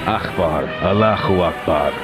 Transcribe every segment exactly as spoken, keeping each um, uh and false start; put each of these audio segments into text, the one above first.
Akbar, Allahu Akbar.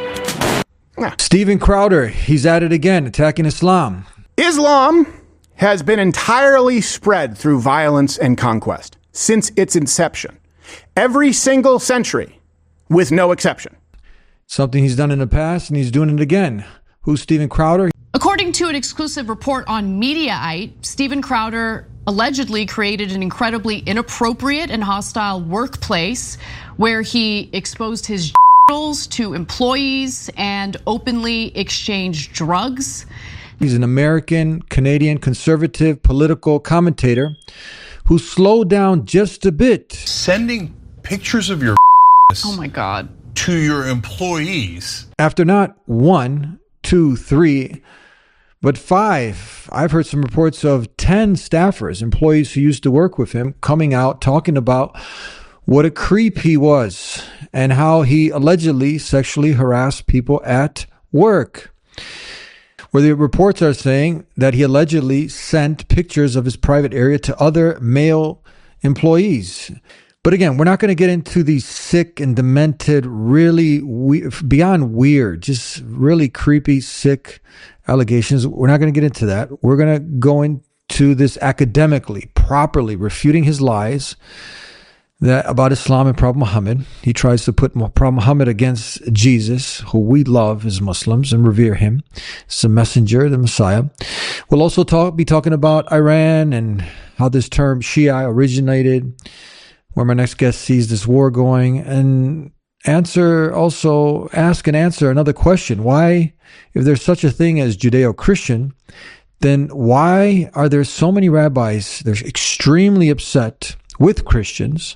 Steven Crowder, he's at it again, attacking Islam. Islam has been entirely spread through violence and conquest since its inception. Every single century, with no exception. Something he's done in the past, and he's doing it again. Who's Steven Crowder? According to an exclusive report on Mediaite, Steven Crowder allegedly created an incredibly inappropriate and hostile workplace where he exposed his genitals to employees and openly exchanged drugs. He's an American, Canadian, conservative political commentator who slowed down just a bit. Sending pictures of your oh my God to your employees. After not one, two, three, but five. I've heard some reports of ten staffers, employees who used to work with him, coming out talking about what a creep he was and how he allegedly sexually harassed people at work. Where the reports are saying that he allegedly sent pictures of his private area to other male employees. But again, we're not going to get into these sick and demented, really we- beyond weird, just really creepy, sick allegations. We're not going to get into that. We're going to go into this academically, properly, refuting his lies that about Islam and Prophet Muhammad. He tries to put Prophet Muhammad against Jesus, who we love as Muslims and revere him. He's the messenger, the Messiah. We'll also talk, be talking about Iran and how this term Shia originated, where my next guest sees this war going, and answer also ask and answer another question. Why, if there's such a thing as Judeo-Christian, then why are there so many rabbis that are extremely upset with Christians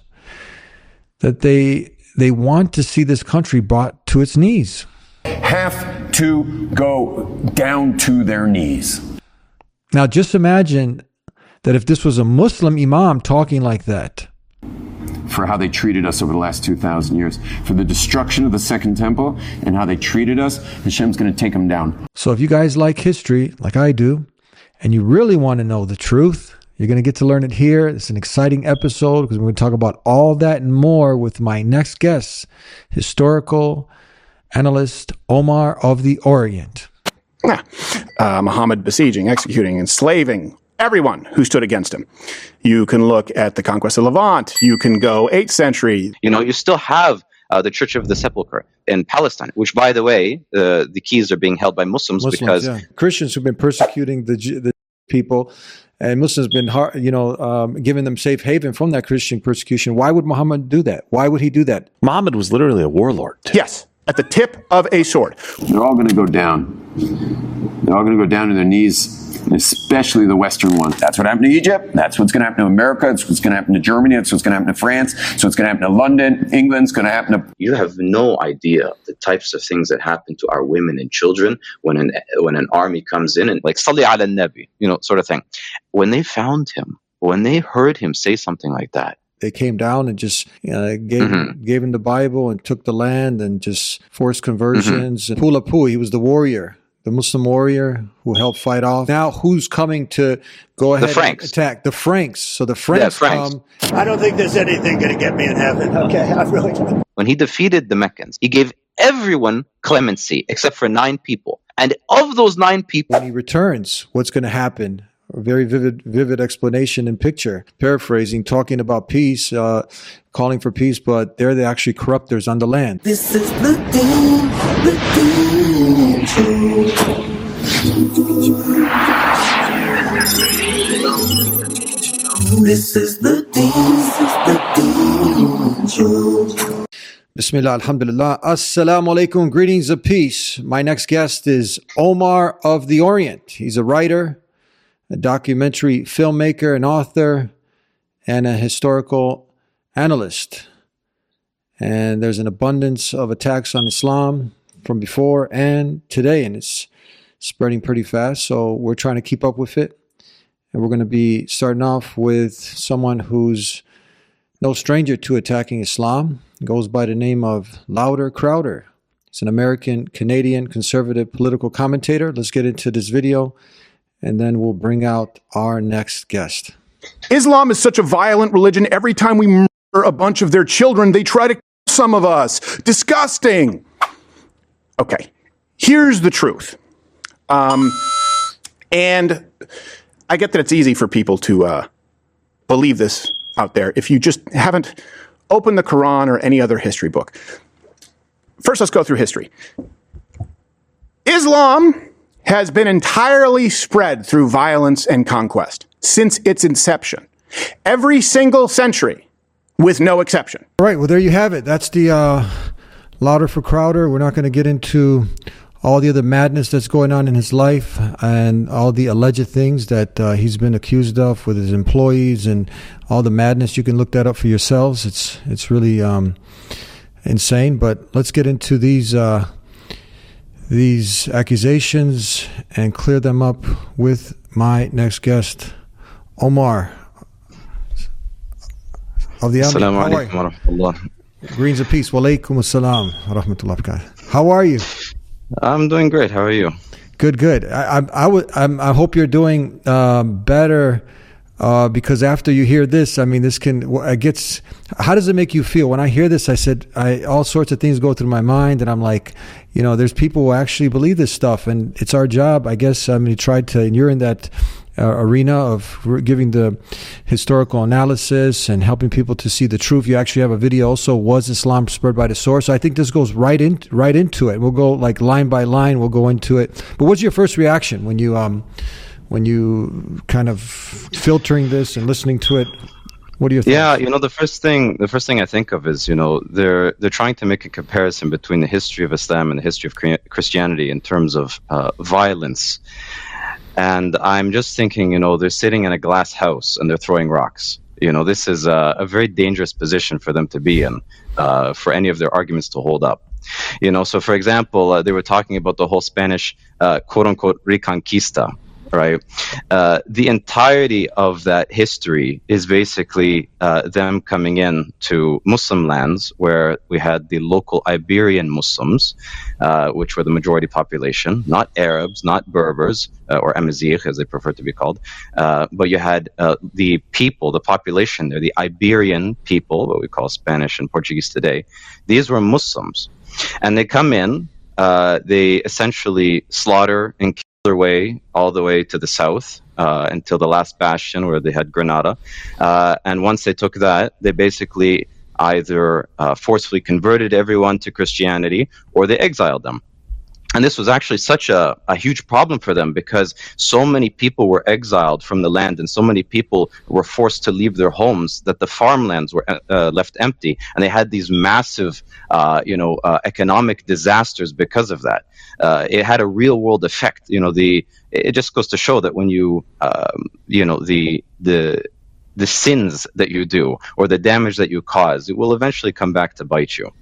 that they they want to see this country brought to its knees? Have to go down to their knees. Now just imagine that if this was a Muslim imam talking like that. For how they treated us over the last two thousand years, for the destruction of the Second Temple and how they treated us, Hashem's going to take them down. So if you guys like history, like I do, and you really want to know the truth, you're going to get to learn it here. It's an exciting episode because we're going to talk about all that and more with my next guest, historical analyst Omar of the Orient. Uh, Muhammad besieging, executing, enslaving everyone who stood against him. You can look at the conquest of Levant. You can go eighth century. You know, you still have uh, the Church of the Sepulchre in Palestine, which, by the way, uh, the keys are being held by Muslims, Muslims because yeah. Christians who've been persecuting the the people, and Muslims have been, hard, you know, um, giving them safe haven from that Christian persecution. Why would Muhammad do that? Why would he do that? Muhammad was literally a warlord. Yes, at the tip of a sword. They're all going to go down. They're all going to go down to their knees. Especially the Western one. That's what happened to Egypt. That's what's going to happen to America. That's what's going to happen to Germany. That's what's going to happen to France. That's what's going to happen to London. England's going to happen to... you have no idea the types of things that happen to our women and children when an when an army comes in and like Salli ala nabi, you know, sort of thing. When they found him, when they heard him say something like that, they came down and just you know, gave mm-hmm. gave him the Bible and took the land and just forced conversions. Mm-hmm. Pula Pu, he was the warrior. The Muslim warrior who helped fight off. Now, who's coming to go ahead and attack? The Franks. So the Franks, yeah, Franks come. I don't think there's anything going to get me in heaven. Okay, I really don't. When he defeated the Meccans, he gave everyone clemency except for nine people. And of those nine people... when he returns, what's going to happen? A very vivid, vivid explanation and picture. Paraphrasing, talking about peace, uh, calling for peace, but there they actually corrupters on the land. This is the thing, the thing show. This is the thing, this is the thing show. Bismillah, alhamdulillah. Assalamu alaikum, greetings of peace. My next guest is Omar of the Orient. He's a writer, a documentary filmmaker, an author, and a historical analyst. And there's an abundance of attacks on Islam from before and today, and it's spreading pretty fast. So we're trying to keep up with it. And we're going to be starting off with someone who's no stranger to attacking Islam. He goes by the name of Louder Crowder. He's an American, Canadian, conservative political commentator. Let's get into this video, and then we'll bring out our next guest. Islam is such a violent religion. Every time we murder a bunch of their children, they try to some of us. Disgusting. Okay, here's the truth. Um, and I get that it's easy for people to uh, believe this out there if you just haven't opened the Quran or any other history book. First, let's go through history. Islam has been entirely spread through violence and conquest since its inception. Every single century, with no exception. All right, well, there you have it. That's the uh, Louder for Crowder. We're not going to get into all the other madness that's going on in his life and all the alleged things that uh, he's been accused of with his employees and all the madness. You can look that up for yourselves. It's it's really um, insane. But let's get into these uh, these accusations and clear them up with my next guest, Omar of the Army. Assalamu alaikum wa rahmatullah. Greens of peace. Wa alaikum assalam wa rahmatullah. How are you? I'm doing great. How are you? Good, good. I, I, I, would, I'm, I hope you're doing um, better uh, because after you hear this, I mean, this can, it gets, how does it make you feel? When I hear this, I said, I, all sorts of things go through my mind and I'm like, you know, there's people who actually believe this stuff and it's our job, I guess. I mean, try to, and you're in that uh, arena of giving the historical analysis and helping people to see the truth. You actually have a video also, Was Islam Spread by the Sword? So I think this goes right in, right into it. We'll go like line by line, we'll go into it. But what's your first reaction when you, um, when you kind of filtering this and listening to it? What do you think? Yeah, you know, the first thing the first thing I think of is, you know, they're they're trying to make a comparison between the history of Islam and the history of Christianity in terms of uh, violence. And I'm just thinking, you know, they're sitting in a glass house and they're throwing rocks. You know, this is a, a very dangerous position for them to be in, uh, for any of their arguments to hold up. You know, so for example, uh, they were talking about the whole Spanish uh, quote unquote Reconquista. Right. Uh, the entirety of that history is basically uh, them coming in to Muslim lands where we had the local Iberian Muslims, uh, which were the majority population, not Arabs, not Berbers, uh, or Amazigh, as they prefer to be called. Uh, but you had uh, the people, the population there, the Iberian people, what we call Spanish and Portuguese today. These were Muslims. And they come in, uh, they essentially slaughter and kill their way all the way to the south uh, until the last bastion where they had Granada. Uh, and once they took that, they basically either uh, forcefully converted everyone to Christianity or they exiled them. And this was actually such a, a huge problem for them because so many people were exiled from the land and so many people were forced to leave their homes that the farmlands were uh, left empty. And they had these massive, uh, you know, uh, economic disasters because of that. Uh, it had a real world effect. You know, the it just goes to show that when you, um, you know, the the the sins that you do or the damage that you cause, it will eventually come back to bite you.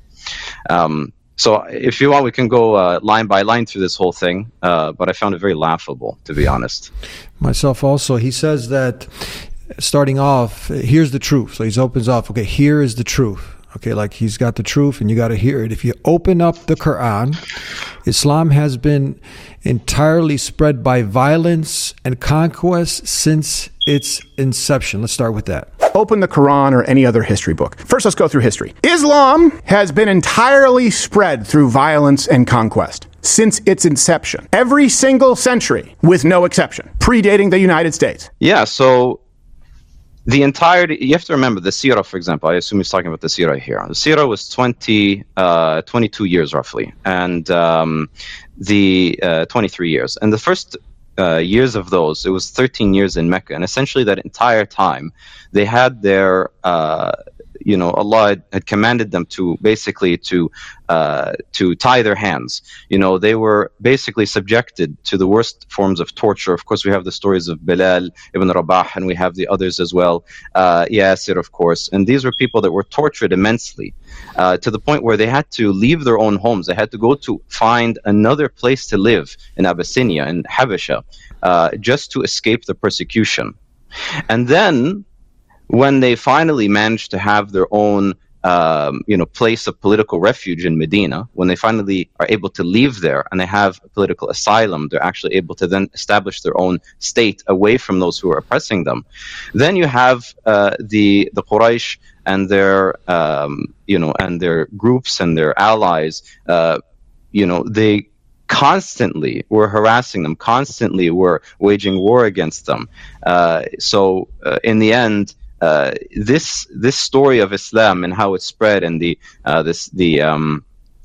Um, So if you want, we can go uh, line by line through this whole thing, uh, but I found it very laughable, to be honest. Myself also. He says that starting off, here's the truth. So he opens off, okay, here is the truth. Okay, like he's got the truth and you got to hear it. If you open up the Quran, Islam has been entirely spread by violence and conquest since its inception. Let's start with that. Open the Quran or any other history book. First, let's go through history. Islam has been entirely spread through violence and conquest since its inception. Every single century, with no exception, predating the United States. Yeah, so the entirety, you have to remember the Sirah, for example. I assume he's talking about the Sirah here. The Sirah was twenty, uh, twenty-two years roughly, and um, the uh, twenty-three years. And the first uh, years of those, it was thirteen years in Mecca. And essentially that entire time, they had their, uh, you know, Allah had, had commanded them to basically to uh, to tie their hands. You know, they were basically subjected to the worst forms of torture. Of course, we have the stories of Bilal ibn Rabah, and we have the others as well. Uh, Yasir, of course. And these were people that were tortured immensely uh, to the point where they had to leave their own homes. They had to go to find another place to live in Abyssinia, in Habasha, uh, just to escape the persecution. And then when they finally managed to have their own um, you know, place of political refuge in Medina, when they finally are able to leave there and they have political asylum, they're actually able to then establish their own state away from those who are oppressing them. Then you have uh, the the Quraysh and their um, you know and their groups and their allies. Uh, you know, they constantly were harassing them, constantly were waging war against them. Uh, so uh, in the end, uh, this this story of Islam and how it spread, and the uh, this the um,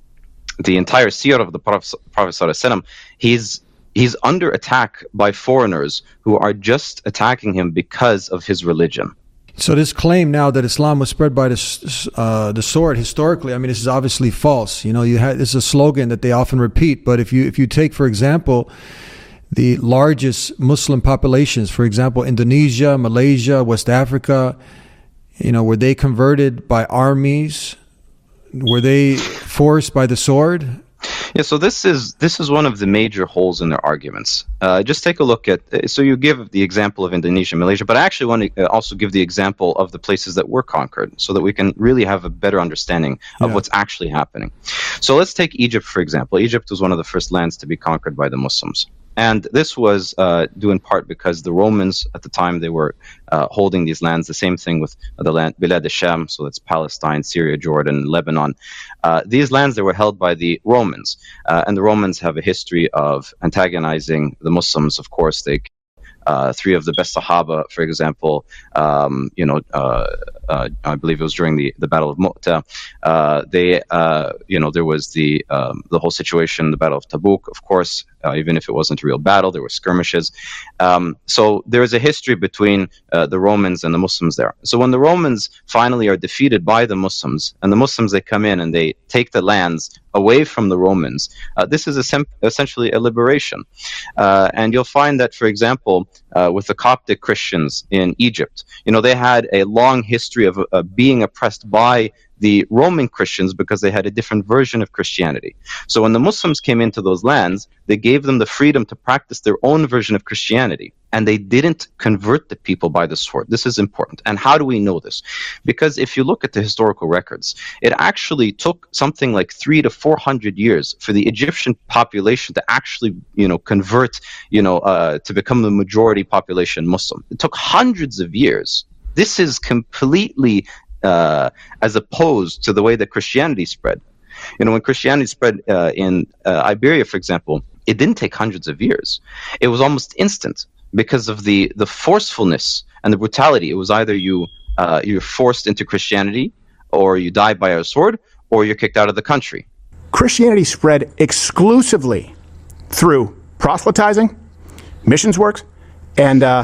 the entire seerah of the Prophet, Prophet Sallallahu Alaihi Wasallam, he's he's under attack by foreigners who are just attacking him because of his religion. So this claim now that Islam was spread by the uh, the sword historically, I mean, this is obviously false. You know, you had this is a slogan that they often repeat. But if you if you take, for example, the largest Muslim populations, for example, Indonesia, Malaysia, West Africa, you know, were they converted by armies? Were they forced by the sword? Yeah, so this is this is one of the major holes in their arguments. Uh, just take a look at, so you give the example of Indonesia, Malaysia, but I actually want to also give the example of the places that were conquered so that we can really have a better understanding of Yeah. what's actually happening. So let's take Egypt, for example. Egypt was one of the first lands to be conquered by the Muslims. And this was uh, due in part because the Romans at the time, they were uh, holding these lands. The same thing with the land Bilad al-Sham, so that's Palestine, Syria, Jordan, Lebanon. Uh, these lands, they were held by the Romans. Uh, and the Romans have a history of antagonizing the Muslims. Of course, they uh, three of the best Sahaba, for example, um, you know, uh, uh, I believe it was during the, the Battle of Mu'tah. Uh, they, uh, you know, there was the um, the whole situation, the Battle of Tabuk, of course. Uh, even if it wasn't a real battle, there were skirmishes. Um, so there is a history between uh, the Romans and the Muslims there. So when the Romans finally are defeated by the Muslims, and the Muslims, they come in and they take the lands away from the Romans, uh, this is a, essentially a liberation. Uh, and you'll find that, for example, uh, with the Coptic Christians in Egypt, you know, they had a long history of uh, being oppressed by the Roman Christians because they had a different version of Christianity. So when the Muslims came into those lands, they gave them the freedom to practice their own version of Christianity. And they didn't convert the people by the sword. This is important. And how do we know this? Because if you look at the historical records, it actually took something like three to four hundred years for the Egyptian population to actually, you know, convert, you know, uh, to become the majority population Muslim. It took hundreds of years. This is completely Uh, as opposed to the way that Christianity spread. You know, when Christianity spread uh, in uh, Iberia, for example, it didn't take hundreds of years. It was almost instant because of the, the forcefulness and the brutality. It was either you, uh, you're forced into Christianity, or you die by a sword, or you're kicked out of the country. Christianity spread exclusively through proselytizing, missions works, and uh,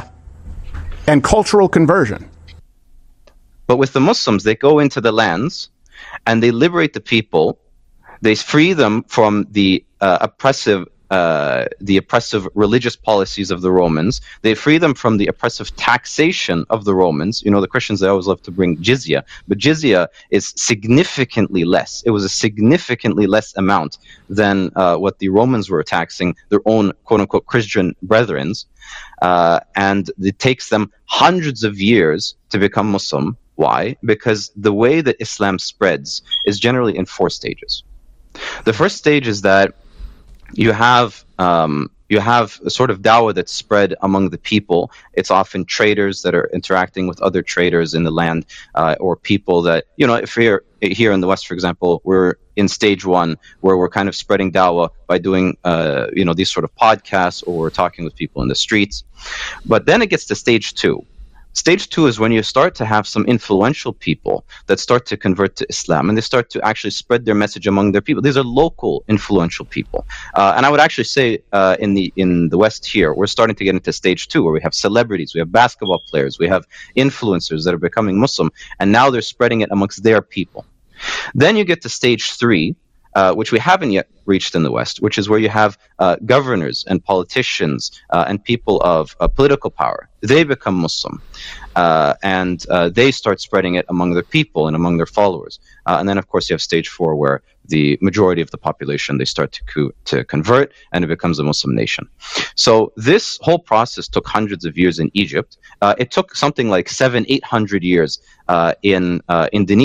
and cultural conversion. But with the Muslims, they go into the lands and they liberate the people. They free them from the uh, oppressive, uh, the oppressive religious policies of the Romans. They free them from the oppressive taxation of the Romans. You know, the Christians, they always love to bring jizya, but jizya is significantly less. It was a significantly less amount than uh, what the Romans were taxing their own quote-unquote Christian brethrens. Uh, and it takes them hundreds of years to become Muslim. Why? Because the way that Islam spreads is generally in four stages. The first stage is that you have um, you have a sort of dawah that's spread among the people. It's often traders that are interacting with other traders in the land, uh, or people that, you know, if you're here in the West, for example, we're in stage one where we're kind of spreading dawah by doing, uh, you know, these sort of podcasts, or we're talking with people in the streets. But then it gets to stage two. Stage two is when you start to have some influential people that start to convert to Islam, and they start to actually spread their message among their people. These are local influential people. Uh, and I would actually say uh, in the in the West here, we're starting to get into stage two, where we have celebrities, we have basketball players, we have influencers that are becoming Muslim, and now they're spreading it amongst their people. Then you get to stage three, Uh, which we haven't yet reached in the West, which is where you have uh, governors and politicians uh, and people of uh, political power. They become Muslim, uh, and uh, they start spreading it among their people and among their followers. Uh, and then, of course, you have stage four, where the majority of the population, they start to co- to convert, and it becomes a Muslim nation. So this whole process took hundreds of years in Egypt. Uh, it took something like seven, eight hundred years uh, in uh, Indonesia.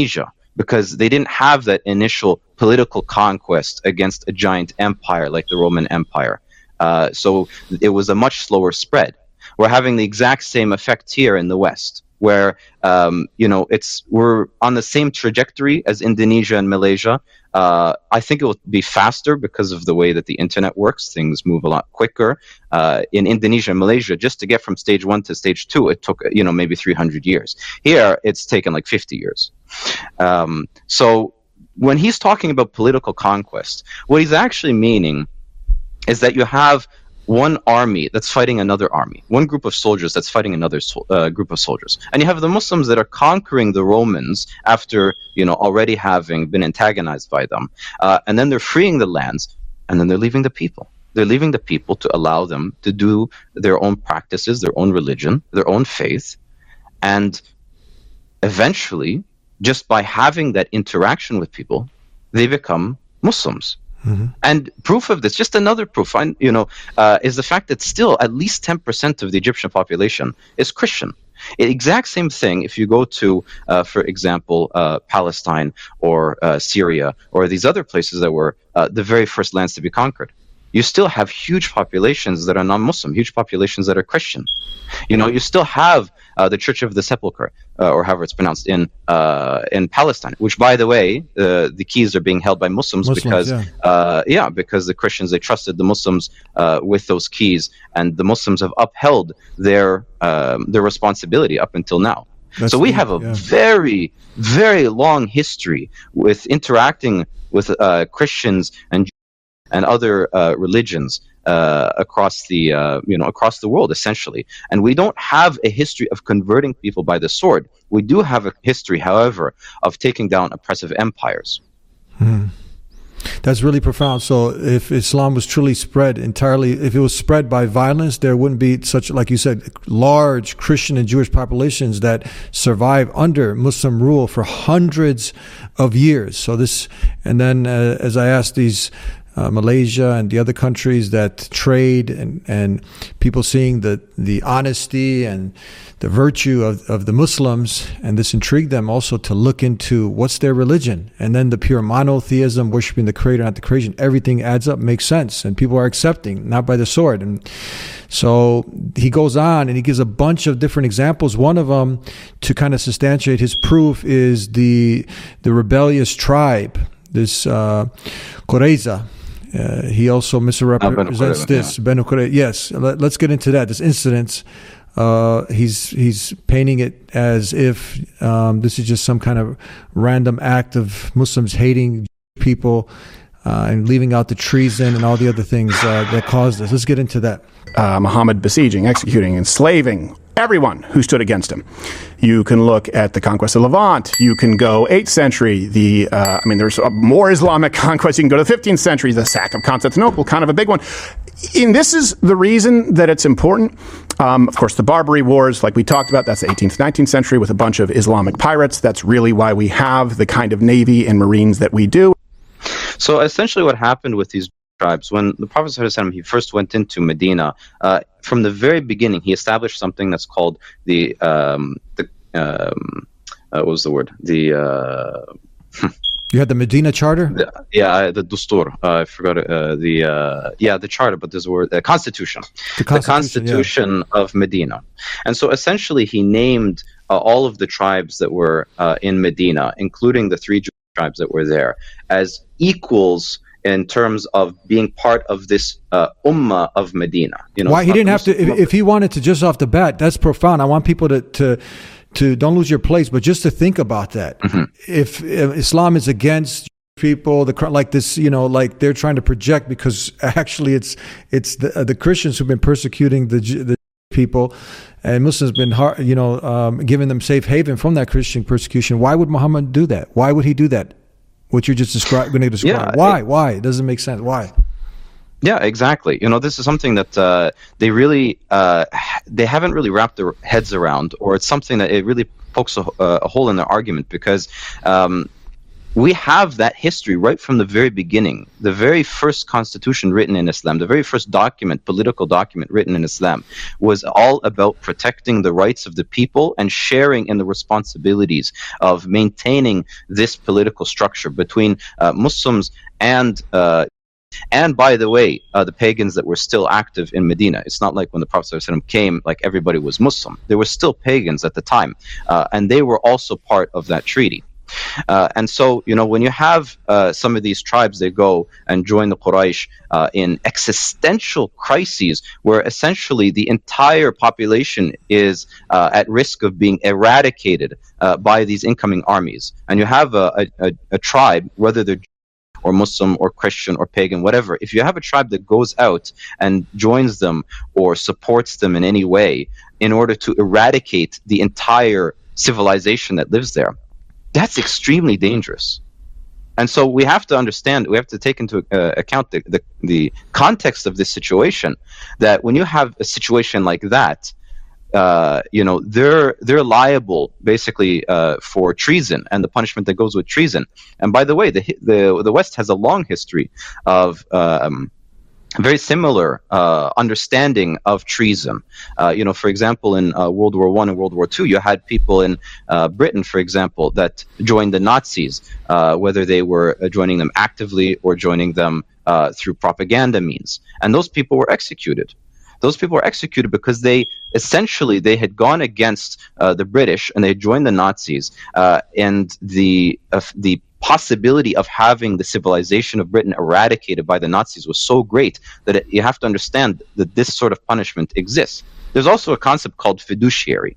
because they didn't have that initial political conquest against a giant empire like the Roman Empire. Uh, so it was a much slower spread. We're having the exact same effect here in the West, where um, you know it's we're on the same trajectory as Indonesia and Malaysia. Uh, I think it will be faster because of the way that the internet works. Things move a lot quicker. Uh, in Indonesia and Malaysia, just to get from stage one to stage two, it took you know maybe three hundred years. Here, it's taken like fifty years. Um, so when he's talking about political conquest, what he's actually meaning is that you have one army that's fighting another army, one group of soldiers that's fighting another so, uh, group of soldiers, and you have the Muslims that are conquering the Romans after you know already having been antagonized by them, uh, and then they're freeing the lands, and then they're leaving the people. They're leaving the people to allow them to do their own practices, their own religion, their own faith, and eventually, just by having that interaction with people, they become Muslims. Mm-hmm. And proof of this, just another proof, you know, uh, is the fact that still at least ten percent of the Egyptian population is Christian. The exact same thing if you go to, uh, for example, uh, Palestine or uh, Syria or these other places that were uh, the very first lands to be conquered. You still have huge populations that are non-Muslim, huge populations that are Christian. You know, you still have uh, the Church of the Sepulchre, uh, or however it's pronounced, in uh, in Palestine. Which, by the way, uh, the keys are being held by Muslims, Muslims because, yeah. Uh, yeah, because the Christians, they trusted the Muslims uh, with those keys, and the Muslims have upheld their um, their responsibility up until now. That's so we have a yeah. very, very long history with interacting with uh, Christians and and other uh, religions uh, across the uh, you know across the world, essentially. And we don't have a history of converting people by the sword. We do have a history, however, of taking down oppressive empires. Hmm. That's really profound. So if Islam was truly spread entirely, if it was spread by violence, there wouldn't be such, like you said, large Christian and Jewish populations that survive under Muslim rule for hundreds of years. So this, and then uh, as I asked these Uh, Malaysia and the other countries that trade and, and people seeing the, the honesty and the virtue of, of the Muslims, and this intrigued them also to look into what's their religion, and then the pure monotheism, worshiping the creator, not the creation. Everything adds up, makes sense, and people are accepting, not by the sword. And so he goes on and he gives a bunch of different examples. One of them, to kind of substantiate his proof, is the the rebellious tribe, this uh, Qurayza. Uh, he also misrepresents uh, this. Yeah. Banu Qurayza. Yes, let, let's get into that. This incident, uh, he's he's painting it as if um, this is just some kind of random act of Muslims hating people uh, and leaving out the treason and all the other things uh, that caused this. Let's get into that. Uh, Muhammad besieging, executing, enslaving everyone who stood against him. You can look at the conquest of Levant. You can go eighth century. The uh, I mean, there's more Islamic conquest. You can go to the fifteenth century. The sack of Constantinople, kind of a big one. And this is the reason that it's important. Um, of course, the Barbary Wars, like we talked about, that's the eighteenth, nineteenth century with a bunch of Islamic pirates. That's really why we have the kind of navy and marines that we do. So essentially what happened with these tribes, when the Prophet ﷺ, he first went into Medina, uh, from the very beginning, he established something that's called the, um, the um, uh, what was the word? The, uh, you had the Medina Charter? The, yeah, the Dustur. Uh, I forgot it. Uh, the, uh, yeah, the Charter, but there's a word, uh, Constitution. The Constitution, the Constitution yeah. of Medina. And so essentially he named uh, all of the tribes that were uh, in Medina, including the three Jewish tribes that were there, as equals in terms of being part of this uh, ummah of Medina. You know, why he didn't have to, if, if he wanted to just off the bat, that's profound. I want people to, to, to don't lose your place, but just to think about that. Mm-hmm. If, if Islam is against people, the like this, you know, like they're trying to project, because actually it's, it's the, uh, the Christians who've been persecuting the, the people, and Muslims been, hard, you know, um, giving them safe haven from that Christian persecution. Why would Muhammad do that? Why would he do that? What you're just describing, going to describe. Yeah, why? It, Why? It doesn't make sense. Why? Yeah, exactly. You know, this is something that uh, they really, uh, they haven't really wrapped their heads around, or it's something that it really pokes a, a hole in their argument, because um, we have that history right from the very beginning. The very first constitution written in Islam, the very first document, political document written in Islam, was all about protecting the rights of the people and sharing in the responsibilities of maintaining this political structure between uh, Muslims and uh, and by the way, uh, the pagans that were still active in Medina. It's not like when the Prophet ﷺ came, like everybody was Muslim. There were still pagans at the time, uh, and they were also part of that treaty. Uh, and so, you know, when you have uh, some of these tribes, they go and join the Quraysh uh, in existential crises where essentially the entire population is uh, at risk of being eradicated uh, by these incoming armies. And you have a, a, a tribe, whether they're or Muslim or Christian or pagan, whatever, if you have a tribe that goes out and joins them or supports them in any way in order to eradicate the entire civilization that lives there, that's extremely dangerous. And so we have to understand, we have to take into uh, account the, the, the context of this situation, that when you have a situation like that, uh, you know, they're they're liable basically uh, for treason and the punishment that goes with treason. And by the way, the the, the West has a long history of um, very similar uh, understanding of treason. Uh, you know, for example, in uh, World War One and World War Two, you had people in uh, Britain, for example, that joined the Nazis, uh, whether they were uh, joining them actively or joining them uh, through propaganda means. And those people were executed. Those people were executed because they essentially they had gone against uh, the British and they joined the Nazis, uh, and the uh, the possibility of having the civilization of Britain eradicated by the Nazis was so great that it, you have to understand that this sort of punishment exists. There's also a concept called fiduciary.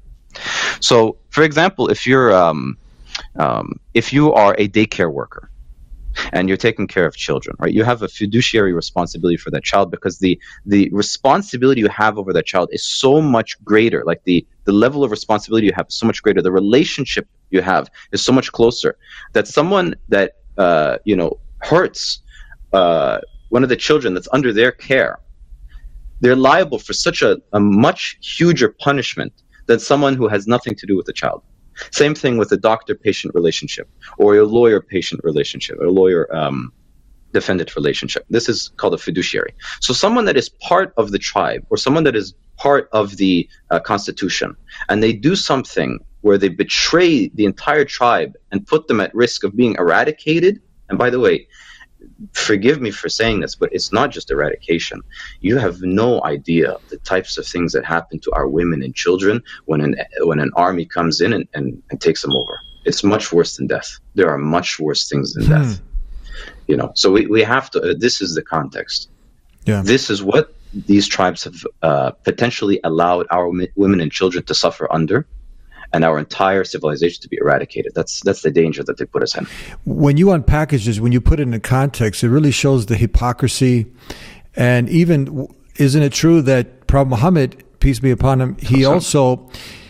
So, for example, if you're um, um, if you are a daycare worker and you're taking care of children, right? You have a fiduciary responsibility for that child because the the responsibility you have over that child is so much greater. Like the the level of responsibility you have is so much greater. The relationship you have is so much closer that someone that uh, you know hurts uh, one of the children that's under their care, they're liable for such a, a much huger punishment than someone who has nothing to do with the child. Same thing with a doctor-patient relationship, or a lawyer-patient relationship, or a lawyer-defendant relationship. This is called a fiduciary. So someone that is part of the tribe, or someone that is part of the uh, constitution, and they do something where they betray the entire tribe and put them at risk of being eradicated. And by the way, forgive me for saying this, but it's not just eradication. You have no idea the types of things that happen to our women and children when an when an army comes in and, and, and takes them over. It's much worse than death. There are much worse things than hmm. death. You know, so we, we have to, uh, this is the context. Yeah. This is what these tribes have uh, potentially allowed our mi- women and children to suffer under, and our entire civilization to be eradicated. That's that's the danger that they put us in. When you unpackage this, when you put it in context, it really shows the hypocrisy. And even, isn't it true that Prophet Muhammad, peace be upon him, he also,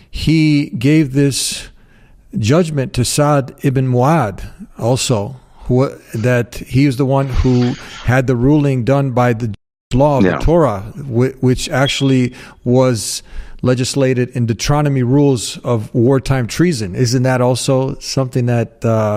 he gave this judgment to Sa'd ibn Mu'adh also, who, that he is the one who had the ruling done by the law of yeah. the Torah, which actually was legislated in Deuteronomy rules of wartime treason. Isn't that also something that uh,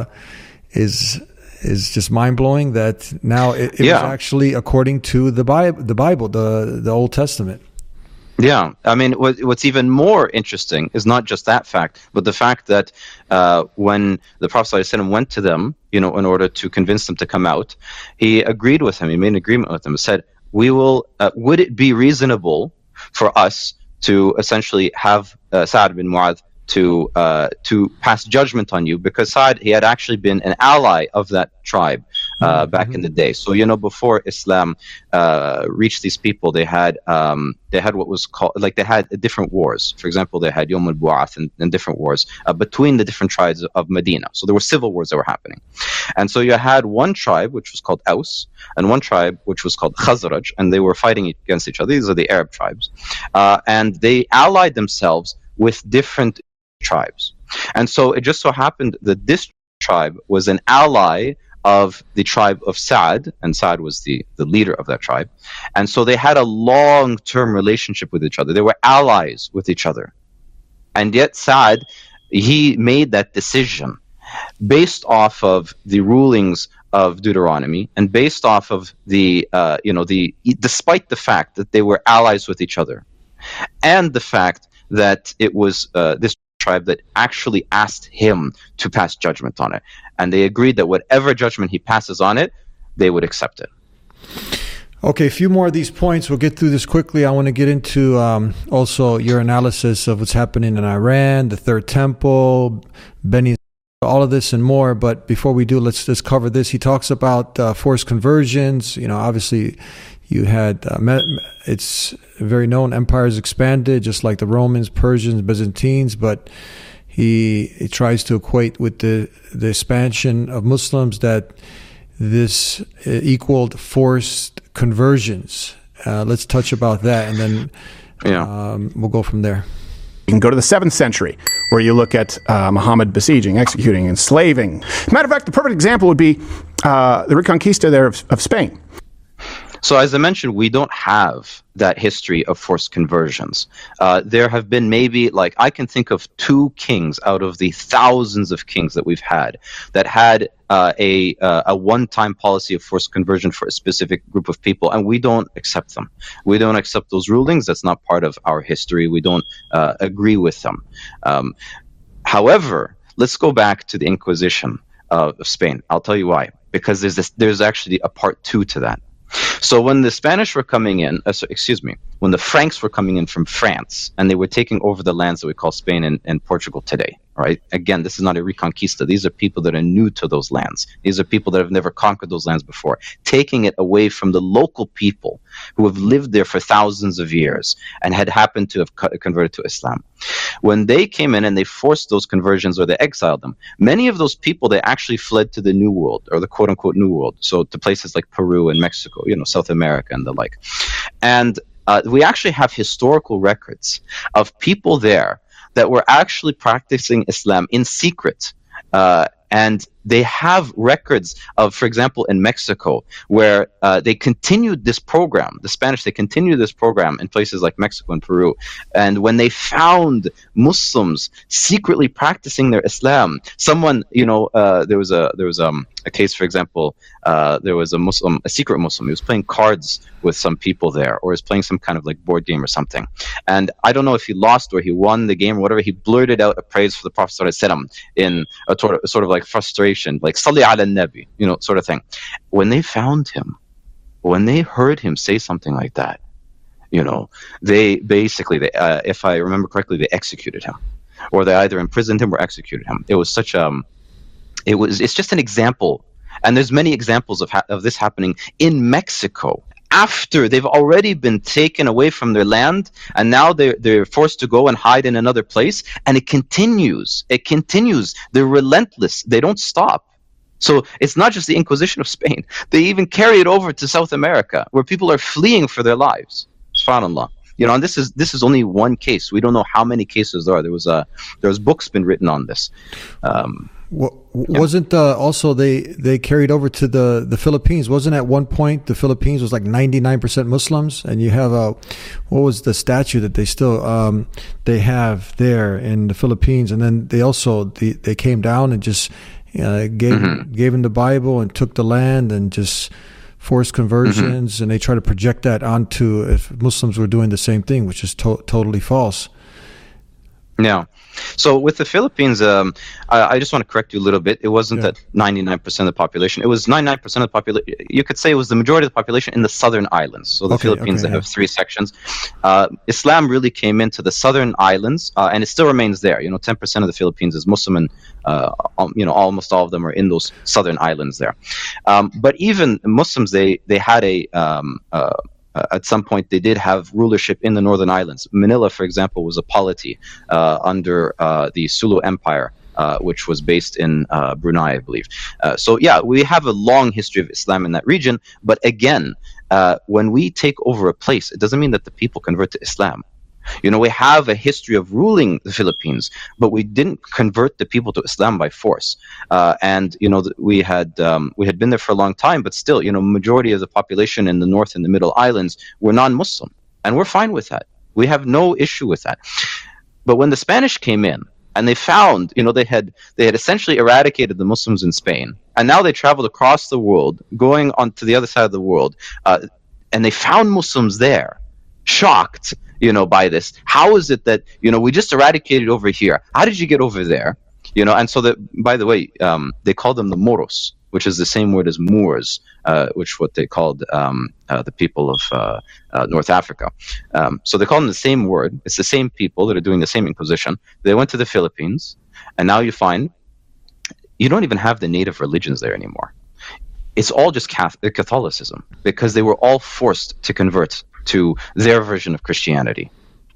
is is just mind blowing? That now it, it yeah. was actually according to the Bible, the Bible, the the Old Testament. Yeah, I mean, what, what's even more interesting is not just that fact, but the fact that uh, when the Prophet ﷺ went to them, you know, in order to convince them to come out, he agreed with them. He made an agreement with them. He said, "We will. Uh, would it be reasonable for us to essentially have uh, Sa'd bin Mu'adh to uh, to pass judgment on you?" Because Sa'd, he had actually been an ally of that tribe uh, mm-hmm. back in the day. So, you know, before Islam uh, reached these people, they had um, they had what was called, like they had different wars. For example, they had Yom al-Bu'ath and, and different wars uh, between the different tribes of Medina. So there were civil wars that were happening. And so you had one tribe, which was called Aus, and one tribe, which was called Khazraj, and they were fighting against each other. These are the Arab tribes. Uh, and they allied themselves with different tribes. And so it just so happened that this tribe was an ally of the tribe of Sa'd, and Sa'd was the, the leader of that tribe. And so they had a long-term relationship with each other. They were allies with each other. And yet Sa'd, he made that decision based off of the rulings of Deuteronomy and based off of the, uh, you know, the despite the fact that they were allies with each other, and the fact that it was uh, this tribe that actually asked him to pass judgment on it, and they agreed that whatever judgment he passes on it, they would accept it. Okay, a few more of these points. We'll get through this quickly. I want to get into um, also your analysis of what's happening in Iran, the Third Temple, Beni, all of this and more. But before we do, let's just cover this. He talks about uh, forced conversions. You know, obviously, you had uh, it's very known empires expanded, just like the Romans, Persians, Byzantines. But he, he tries to equate with the the expansion of Muslims that this equaled forced conversions. Uh, let's touch about that, and then yeah. um, we'll go from there. You can go to the seventh century, where you look at uh, Muhammad besieging, executing, enslaving. Matter of fact, the perfect example would be uh, the Reconquista there of, of Spain. So as I mentioned, we don't have that history of forced conversions. Uh, there have been maybe, like, I can think of two kings out of the thousands of kings that we've had that had uh, a uh, a one-time policy of forced conversion for a specific group of people, and we don't accept them. We don't accept those rulings. That's not part of our history. We don't uh, agree with them. Um, however, let's go back to the Inquisition uh, of Spain. I'll tell you why. Because there's this, there's actually a part two to that. So when the Spanish were coming in, uh, so, excuse me, when the Franks were coming in from France, and they were taking over the lands that we call Spain and, and Portugal today, right? Again, this is not a reconquista. These are people that are new to those lands. These are people that have never conquered those lands before, taking it away from the local people who have lived there for thousands of years and had happened to have co- converted to Islam. When they came in and they forced those conversions or they exiled them, many of those people, they actually fled to the New World, or the quote-unquote New World, so to places like Peru and Mexico, you know, South America and the like. And uh, we actually have historical records of people there that were actually practicing Islam in secret. Uh, and they have records of, for example, in Mexico, where uh, they continued this program, the Spanish, they continued this program in places like Mexico and Peru. And when they found Muslims secretly practicing their Islam, someone, you know, uh, there was a there was um, a case, for example, uh, there was a Muslim, a secret Muslim, he was playing cards with some people there, or was playing some kind of like board game or something. And I don't know if he lost or he won the game or whatever, he blurted out a praise for the Prophet ﷺ in a sort of, sort of like frustration, like Salli ala Nabi, you know, sort of thing. When they found him, when they heard him say something like that, you know, they basically, they, uh, if I remember correctly, they executed him, or they either imprisoned him or executed him. It was such um, it was, it's just an example, and there's many examples of ha- of this happening in Mexico. After they've already been taken away from their land, and now they're, they're forced to go and hide in another place, and it continues. It continues. They're relentless. They don't stop. So it's not just the Inquisition of Spain. They even carry it over to South America, where people are fleeing for their lives. SubhanAllah. You know, and this is this is only one case. We don't know how many cases there are. There was a there was books been written on this. Um, Well, wasn't uh, also they, they carried over to the, the Philippines? Wasn't at one point the Philippines was like ninety-nine percent Muslims, and you have a what was the statue that they still um, they have there in the Philippines, and then they also they, they came down and just uh, gave mm-hmm. gave them the Bible and took the land and just forced conversions, mm-hmm. and they try to project that onto if Muslims were doing the same thing, which is to- totally false. Yeah. So with the Philippines, um, I, I just want to correct you a little bit. It wasn't yeah. that ninety-nine percent of the population. It was ninety-nine percent of the population. You could say it was the majority of the population in the southern islands. So the okay, Philippines okay, that yeah. have three sections. Uh, Islam really came into the southern islands, uh, and it still remains there. You know, ten percent of the Philippines is Muslim, and uh, um, you know, almost all of them are in those southern islands there. Um, but even Muslims, they they had a um, uh, Uh, at some point, they did have rulership in the Northern Islands. Manila, for example, was a polity uh, under uh, the Sulu Empire, uh, which was based in uh, Brunei, I believe. Uh, so, yeah, we have a long history of Islam in that region. But again, uh, when we take over a place, it doesn't mean that the people convert to Islam. You know, we have a history of ruling the Philippines, but we didn't convert the people to Islam by force. Uh, and you know, we had um, we had been there for a long time, but still, you know, majority of the population in the North and the Middle Islands were non-Muslim, and we're fine with that. We have no issue with that. But when the Spanish came in and they found, you know, they had they had essentially eradicated the Muslims in Spain, and now they traveled across the world, going on to the other side of the world, uh, and they found Muslims there, shocked, you know, by this. How is it that, you know, we just eradicated over here? How did you get over there? You know, and so that, by the way, um, they called them the Moros, which is the same word as Moors, uh, which what they called um, uh, the people of uh, uh, North Africa. Um, so they call them the same word. It's the same people that are doing the same Inquisition. They went to the Philippines, and now you find you don't even have the native religions there anymore. It's all just Catholicism, because they were all forced to convert to their version of Christianity.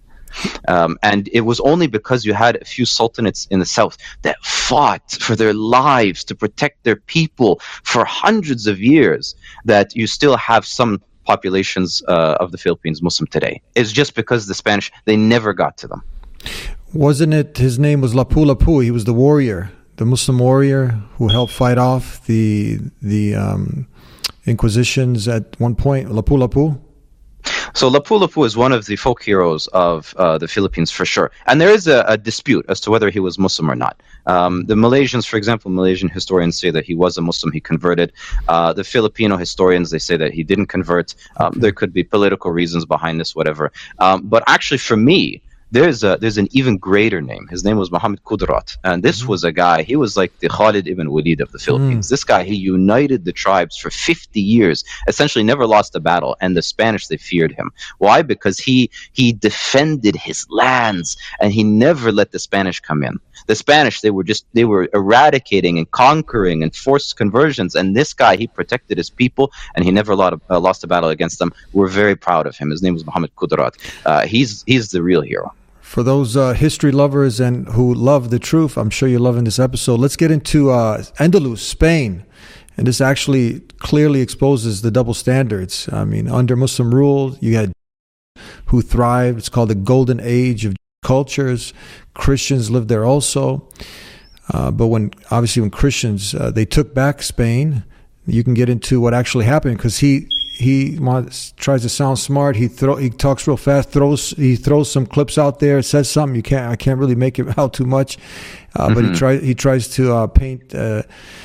Um, and it was only because you had a few sultanates in the south that fought for their lives to protect their people for hundreds of years that you still have some populations uh, of the Philippines Muslim today. It's just because the Spanish, they never got to them. Wasn't it, his name was Lapu-Lapu, he was the warrior, the Muslim warrior who helped fight off the the um, Inquisitions at one point, Lapu-Lapu? So Lapu-Lapu is one of the folk heroes of uh, the Philippines for sure. And there is a, a dispute as to whether he was Muslim or not. Um, the Malaysians, for example, Malaysian historians say that he was a Muslim, he converted. Uh, the Filipino historians, they say that he didn't convert. Um, okay. There could be political reasons behind this, whatever. Um, but actually for me, There's a there's an even greater name. His name was Muhammad Qudrat, and this mm-hmm. was a guy. He was like the Khalid ibn Walid of the Philippines. Mm. This guy, he united the tribes for fifty years. Essentially, never lost a battle, and the Spanish, they feared him. Why? Because he he defended his lands, and he never let the Spanish come in. The Spanish, they were just they were eradicating and conquering and forced conversions, and this guy, he protected his people, and he never lost a, uh, lost a battle against them. We're very proud of him. His name was Muhammad Qudrat. Uh, he's he's the real hero. For those uh, history lovers and who love the truth, I'm sure you're loving this episode. Let's get into uh, Andalus, Spain. And this actually clearly exposes the double standards. I mean, under Muslim rule, you had who thrived. It's called the golden age of cultures. Christians lived there also. Uh, but when, obviously, when Christians, uh, they took back Spain, you can get into what actually happened, because he... He wants, tries to sound smart. He throw, he talks real fast. Throws he throws some clips out there. Says something you can't. I can't really make it out too much. Uh, mm-hmm. But he tries. He tries to uh, paint uh,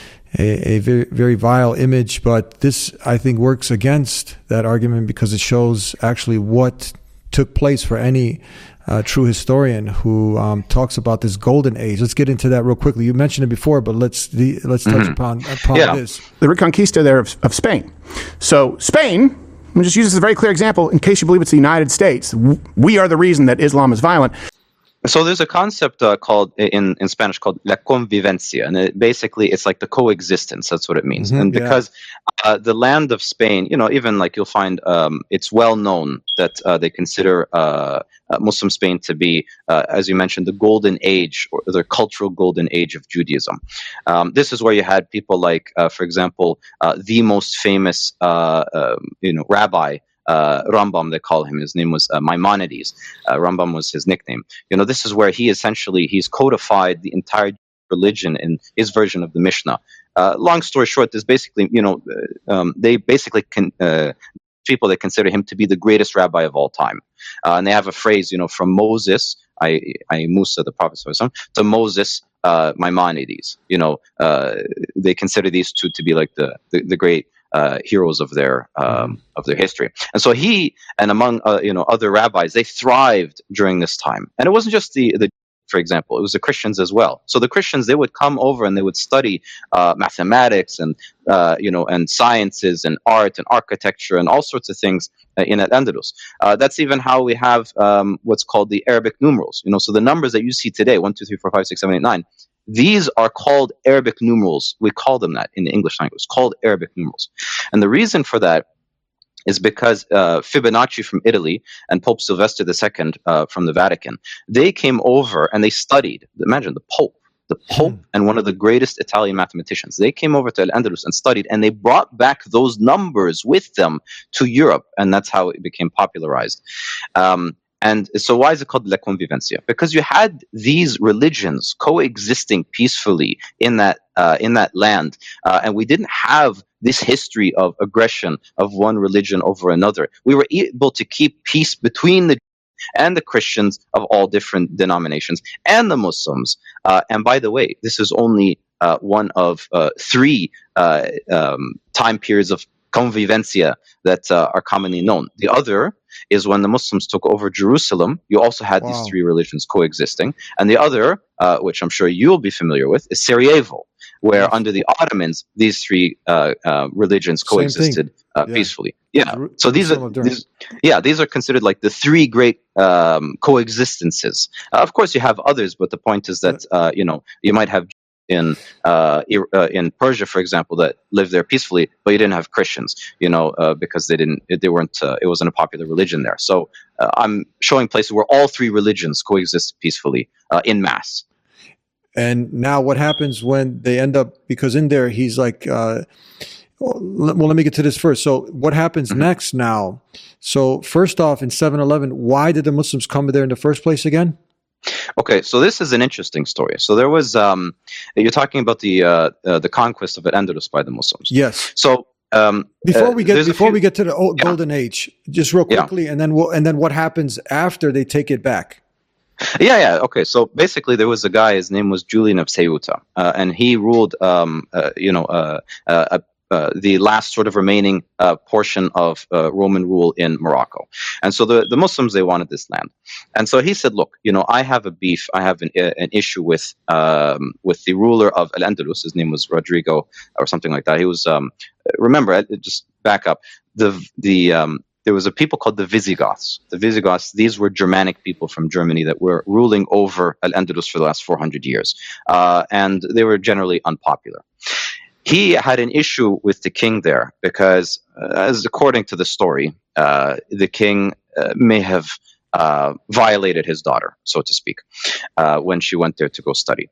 a, a very very vile image. But this, I think, works against that argument, because it shows actually what took place for any uh, true historian who um, talks about this golden age. Let's get into that real quickly. You mentioned it before, but let's the, let's touch mm-hmm. upon upon yeah. this. The Reconquista there of, of Spain. So Spain, let me just use this as a very clear example in case you believe it's the United States. We are the reason that Islam is violent. So there's a concept uh, called in, in Spanish called la convivencia, and it, basically it's like the coexistence. That's what it means. Mm-hmm, and because yeah. uh, the land of Spain, you know, even like you'll find um, it's well known that uh, they consider uh, uh, Muslim Spain to be, uh, as you mentioned, the golden age, or the cultural golden age of Judaism. Um, this is where you had people like, uh, for example, uh, the most famous, uh, uh, you know, rabbi. Uh, Rambam, they call him. His name was uh, Maimonides. Uh, Rambam was his nickname. You know, this is where he essentially, he's codified the entire religion in his version of the Mishnah. Uh, long story short, there's basically, you know, uh, um, they basically can, uh, people that consider him to be the greatest rabbi of all time. Uh, and they have a phrase, you know, from Moses, I, I Musa, the prophet, to Moses, uh, Maimonides. You know, uh, they consider these two to be like the, the, the great Uh, heroes of their um, of their history. And so he and among uh, you know other rabbis, they thrived during this time. And it wasn't just the the for example, it was the Christians as well. So the Christians, they would come over and they would study uh, mathematics and uh, you know and sciences and art and architecture and all sorts of things uh, in Al-Andalus. Uh, that's even how we have um, what's called the Arabic numerals. You know, so the numbers that you see today, one, two, three, four, five, six, seven, eight, nine. These are called Arabic numerals. We call them that in the English language. It's called Arabic numerals. And the reason for that is because uh, Fibonacci from Italy and Pope Sylvester the Second uh, from the Vatican, they came over and they studied, imagine the Pope, the Pope hmm. and one of the greatest Italian mathematicians. They came over to Al-Andalus and studied, and they brought back those numbers with them to Europe, and that's how it became popularized. Um, And so why is it called La Convivencia? Because you had these religions coexisting peacefully in that uh, in that land, uh, and we didn't have this history of aggression of one religion over another. We were able to keep peace between the and the Christians of all different denominations, and the Muslims. Uh, and by the way, this is only uh, one of uh, three uh, um, time periods of convivencia that uh, are commonly known. The other is when the Muslims took over Jerusalem. You also had Wow. these three religions coexisting. And the other, uh, which I'm sure you'll be familiar with, is Sarajevo, where Yes. under the Ottomans, these three uh, uh, religions Same thing. coexisted uh, Yeah. peacefully. Yeah. Jeru- So these Jerusalem are of Durham. these, yeah, these are considered like the three great um, coexistences. Uh, of course, you have others, but the point is that uh, you know you might have in uh, Ir- uh, in Persia, for example, that lived there peacefully, but you didn't have Christians, you know, uh, because they didn't, they weren't, uh, it wasn't a popular religion there. So uh, I'm showing places where all three religions coexist peacefully uh, in mass. And now what happens when they end up, because in there he's like, uh, well, let well, let me get to this first. So what happens Mm-hmm. next now? So first off, in seven eleven, why did the Muslims come there in the first place again? Okay, so this is an interesting story. So there was, um, you're talking about the uh, uh, the conquest of Al-Andalus by the Muslims. Yes. So um, Before uh, we get there's a before few- we get to the old Yeah. golden age, just real Yeah. quickly, and then we'll, and then what happens after they take it back? Yeah, yeah. Okay, so basically, there was a guy. His name was Julian of Ceuta, uh, and he ruled, um, uh, you know, uh, uh, uh, the last sort of remaining uh, portion of uh, Roman rule in Morocco. And so the, the Muslims, they wanted this land. And so he said, "Look, you know, I have a beef. I have an, uh, an issue with um, with the ruler of Al-Andalus. His name was Rodrigo, or something like that. He was. Um, remember, uh, just back up. The the um, there was a people called the Visigoths. The Visigoths, these were Germanic people from Germany that were ruling over Al-Andalus for the last four hundred years. Uh, and they were generally unpopular. He had an issue with the king there because, uh, as according to the story, uh, the king uh, may have uh, violated his daughter, so to speak, uh, when she went there to go study.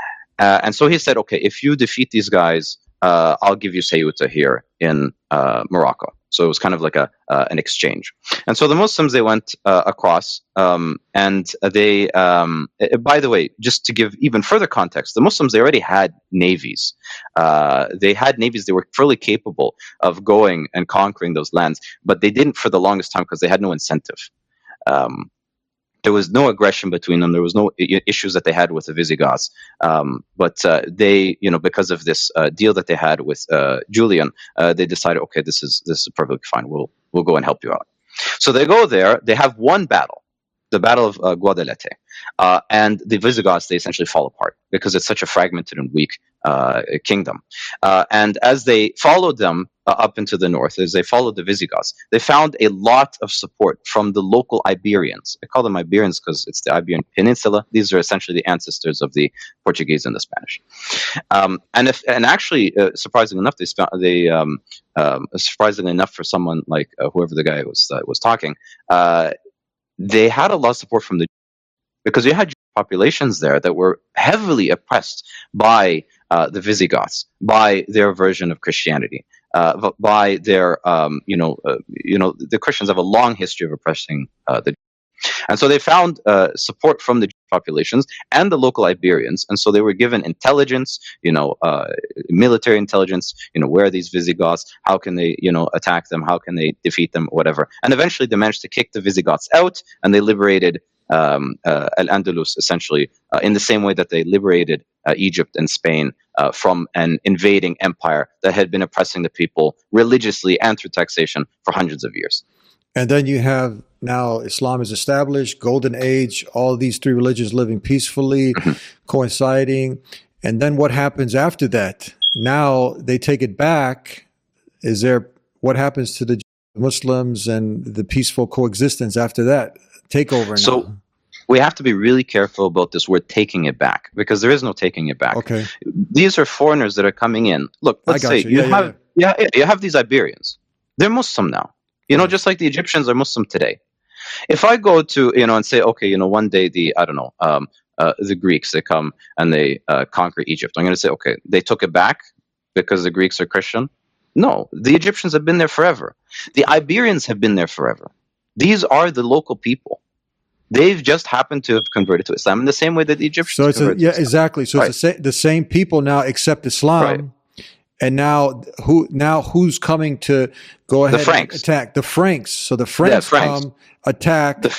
Uh, and so he said, okay, if you defeat these guys, uh, I'll give you Ceuta here in uh, Morocco. So it was kind of like a uh, an exchange. And so the Muslims, they went uh, across, um, and they, um, uh, by the way, just to give even further context, the Muslims, they already had navies. Uh, they had navies. They were fairly capable of going and conquering those lands, but they didn't for the longest time because they had no incentive. Um, There was no aggression between them. There was no I- issues that they had with the Visigoths. Um, but uh, they, you know, because of this uh, deal that they had with uh, Julian, uh, they decided, okay, this is this is perfectly fine. We'll we'll go and help you out. So they go there. They have one battle, the Battle of uh, Guadalete, uh, and the Visigoths, they essentially fall apart because it's such a fragmented and weak uh, kingdom. Uh, and as they followed them uh, up into the north, as they followed the Visigoths, they found a lot of support from the local Iberians. I call them Iberians because it's the Iberian Peninsula. These are essentially the ancestors of the Portuguese and the Spanish. Um, and if and actually, uh, surprisingly enough, they found they um, um, surprisingly enough for someone like uh, whoever the guy was uh, was talking. Uh, they had a lot of support from the, because you had populations there that were heavily oppressed by uh, the Visigoths, by their version of Christianity, uh, by their, um, you know, uh, you know, the Christians have a long history of oppressing uh, the, and so they found uh, support from the populations and the local Iberians, and so they were given intelligence, you know, uh, military intelligence, you know, where are these Visigoths, how can they, you know, attack them, how can they defeat them, whatever. And eventually they managed to kick the Visigoths out, and they liberated um, uh, Al-Andalus, essentially, uh, in the same way that they liberated uh, Egypt and Spain uh, from an invading empire that had been oppressing the people religiously and through taxation for hundreds of years. And then you have now Islam is established, golden age, all these three religions living peacefully, coinciding. And then what happens after that? Now they take it back. Is there, what happens to the Muslims and the peaceful coexistence after that? Takeover So now. we have to be really careful about this word taking it back, because there is no taking it back. Okay. These are foreigners that are coming in. Look, let's I got say you. you, Yeah, yeah, have yeah. Yeah, you have these Iberians. They're Muslim now. You know, just like the Egyptians are Muslim today. If I go to, you know, and say, okay, you know, one day the, I don't know, um, uh, the Greeks, they come and they uh, conquer Egypt. I'm going to say, okay, they took it back because the Greeks are Christian? No, the Egyptians have been there forever. The Iberians have been there forever. These are the local people. They've just happened to have converted to Islam in the same way that the Egyptians So it's a, converted yeah, to Islam. exactly. So Right. it's the, sa- the same people now accept Islam. Right. And now who now who's coming to go ahead Franks. and attack? The Franks. So the Franks, Franks. come, attack, The- d-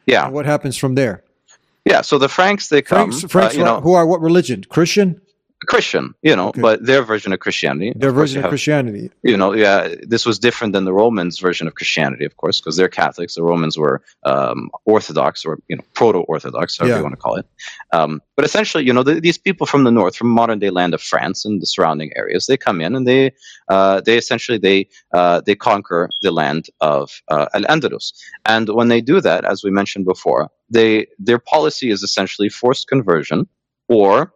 Yeah. And what happens from there? Yeah. So the Franks, they come, Franks, Franks uh, you know, who are what religion? Christian? Christian, you know, Okay. but their version of Christianity. Their of course, version you of have- Christianity. You know, yeah, this was different than the Romans' version of Christianity, of course, because they're Catholics. The Romans were um, Orthodox, or you know, proto-Orthodox, however Yeah. you want to call it. Um, but essentially, you know, the, these people from the north, from modern-day land of France and the surrounding areas, they come in and they, uh, they essentially they uh, they conquer the land of uh, Al-Andalus. And when they do that, as we mentioned before, they their policy is essentially forced conversion or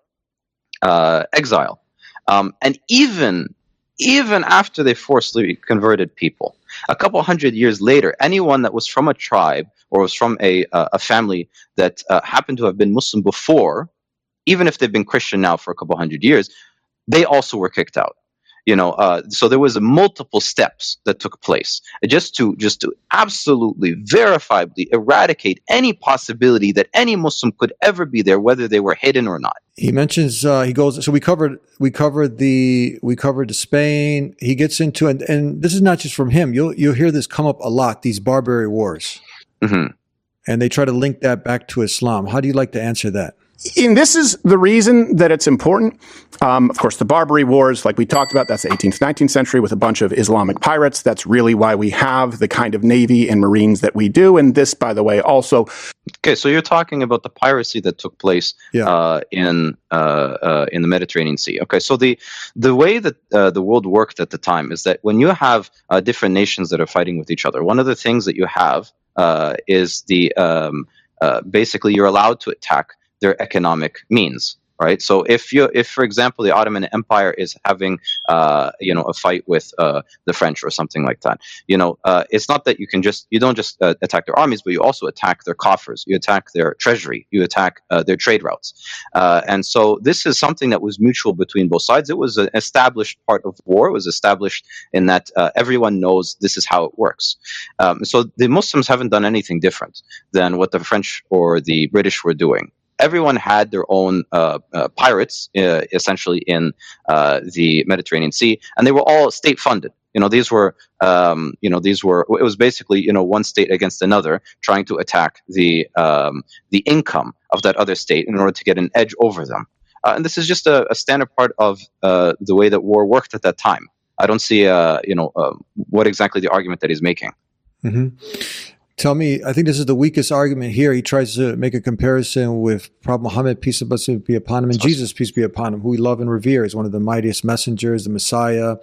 uh, exile. Um, and even even after they forcibly converted people, a couple hundred years later, anyone that was from a tribe or was from a uh, a family that uh, happened to have been Muslim before, even if they've been Christian now for a couple hundred years, they also were kicked out. You know, uh, so there was multiple steps that took place just to just to absolutely verifiably eradicate any possibility that any Muslim could ever be there, whether they were hidden or not. He mentions uh, he goes. So we covered we covered the we covered the Spain. He gets into and and this is not just from him. You'll you'll hear this come up a lot. These Barbary Wars, Mm-hmm. and they try to link that back to Islam. How do you like to answer that? And this is the reason that it's important. Um, of course, the Barbary Wars, like we talked about, that's the eighteenth, nineteenth century with a bunch of Islamic pirates. That's really why we have the kind of Navy and Marines that we do. And this, by the way, also. Okay, so you're talking about the piracy that took place Yeah. uh, in uh, uh, in the Mediterranean Sea. Okay, so the the way that uh, the world worked at the time is that when you have uh, different nations that are fighting with each other, one of the things that you have uh, is the um, uh, basically you're allowed to attack their economic means, right? So if you, if for example, the Ottoman Empire is having, uh, you know, a fight with uh, the French or something like that, you know, uh, it's not that you can just, you don't just uh, attack their armies, but you also attack their coffers, you attack their treasury, you attack uh, their trade routes, uh, and so this is something that was mutual between both sides. It was an established part of war. It was established in that uh, everyone knows this is how it works. Um, so the Muslims haven't done anything different than what the French or the British were doing. Everyone had their own uh, uh, pirates, uh, essentially in uh, the Mediterranean Sea, and they were all state funded. You know, these were, um, you know, these were. It was basically, you know, one state against another, trying to attack the um, the income of that other state in order to get an edge over them. Uh, and this is just a, a standard part of uh, the way that war worked at that time. I don't see, uh, you know, uh, what exactly the argument that he's making. Mm-hmm. Tell me, I think this is the weakest argument here. He tries to make a comparison with Prophet Muhammad, peace and blessings be upon him, and Jesus, peace be upon him, who we love and revere as one of the mightiest messengers, the Messiah.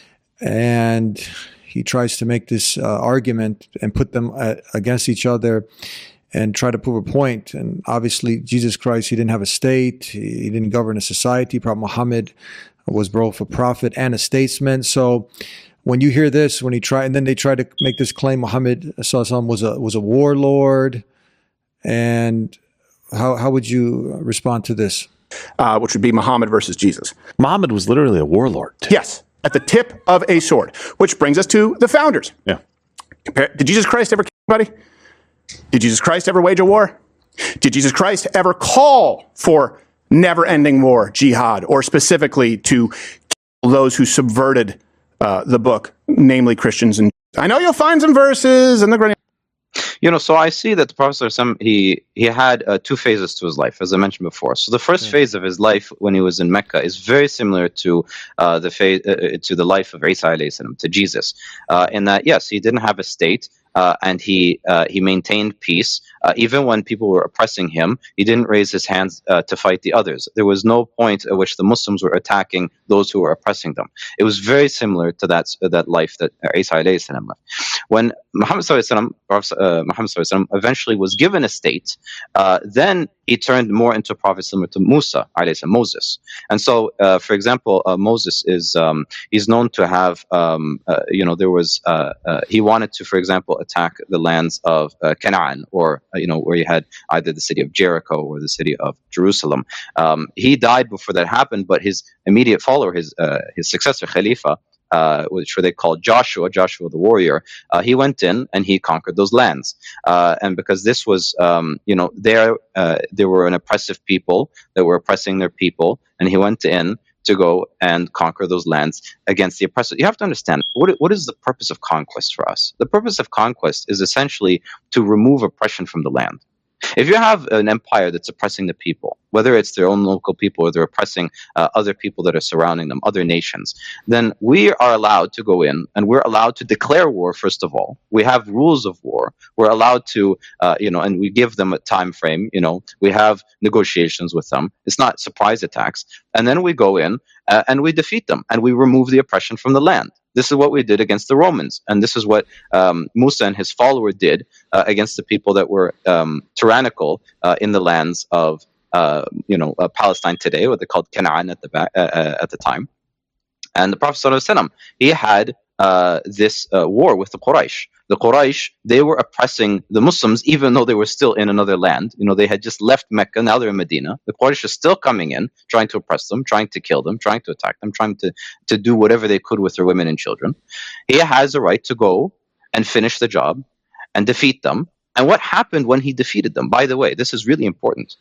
And he tries to make this uh, argument and put them at, against each other and try to prove a point. And obviously, Jesus Christ, he didn't have a state. He, he didn't govern a society. Prophet Muhammad was both a prophet and a statesman. So when you hear this, when he try, and then they try to make this claim, Muhammad Sallallahu was a was a warlord, and how how would you respond to this? Uh, which would be Muhammad versus Jesus. Muhammad was literally a warlord. Yes, at the tip of a sword. Which brings us to the founders. Yeah. Compare, did Jesus Christ ever kill anybody? Did Jesus Christ ever wage a war? Did Jesus Christ ever call for never-ending war, jihad, or specifically to kill those who subverted Uh, the book, namely Christians? And I know you'll find some verses in the Quran. You know, so I see that the Prophet he he had uh, two phases to his life, as I mentioned before. So the first yeah. phase of his life when he was in Mecca is very similar to uh, the phase uh, to the life of Isa alayhi salam, to Jesus, uh, in that yes, he didn't have a state. Uh, and he uh, he maintained peace uh, even when people were oppressing him. He didn't raise his hands uh, to fight the others. There was no point at which the Muslims were attacking those who were oppressing them. It was very similar to that uh, that life that Isa alayhi salam left. When Muhammad sallallahu alaihi wasallam, uh, Muhammad sallallahu alaihi wasallam eventually was given a state, uh, then he turned more into a prophet similar to Musa alayhi salam, Moses. And so, uh, for example, uh, Moses is um, he's known to have um, uh, you know there was uh, uh, he wanted to, for example, attack the lands of uh, Canaan, or uh, you know where you had either the city of Jericho or the city of Jerusalem. Um, he died before that happened, but his immediate follower, his uh, his successor, Khalifa, uh, which they called Joshua, Joshua the warrior, uh, he went in and he conquered those lands. Uh, and because this was, um, you know, there uh, there were an oppressive people that were oppressing their people, and he went in to go and conquer those lands against the oppressor. You have to understand, what, what is the purpose of conquest for us? The purpose of conquest is essentially to remove oppression from the land. If you have an empire that's oppressing the people, whether it's their own local people or they're oppressing uh, other people that are surrounding them, other nations, then we are allowed to go in and we're allowed to declare war, first of all. We have rules of war. We're allowed to, uh, you know, and we give them a time frame, you know, we have negotiations with them. It's not surprise attacks. And then we go in uh, and we defeat them and we remove the oppression from the land. This is what we did against the Romans, and this is what um, Musa and his follower did uh, against the people that were um, tyrannical uh, in the lands of, uh, you know, uh, Palestine today, what they called Canaan at the back, uh, uh, at the time. And the Prophet ﷺ, he had uh, this uh, war with the Quraysh. The Quraysh, they were oppressing the Muslims even though they were still in another land. You know, they had just left Mecca, now they're in Medina. The Quraysh are still coming in, trying to oppress them, trying to kill them, trying to attack them, trying to, to do whatever they could with their women and children. He has a right to go and finish the job and defeat them. And what happened when he defeated them? By the way, this is really important.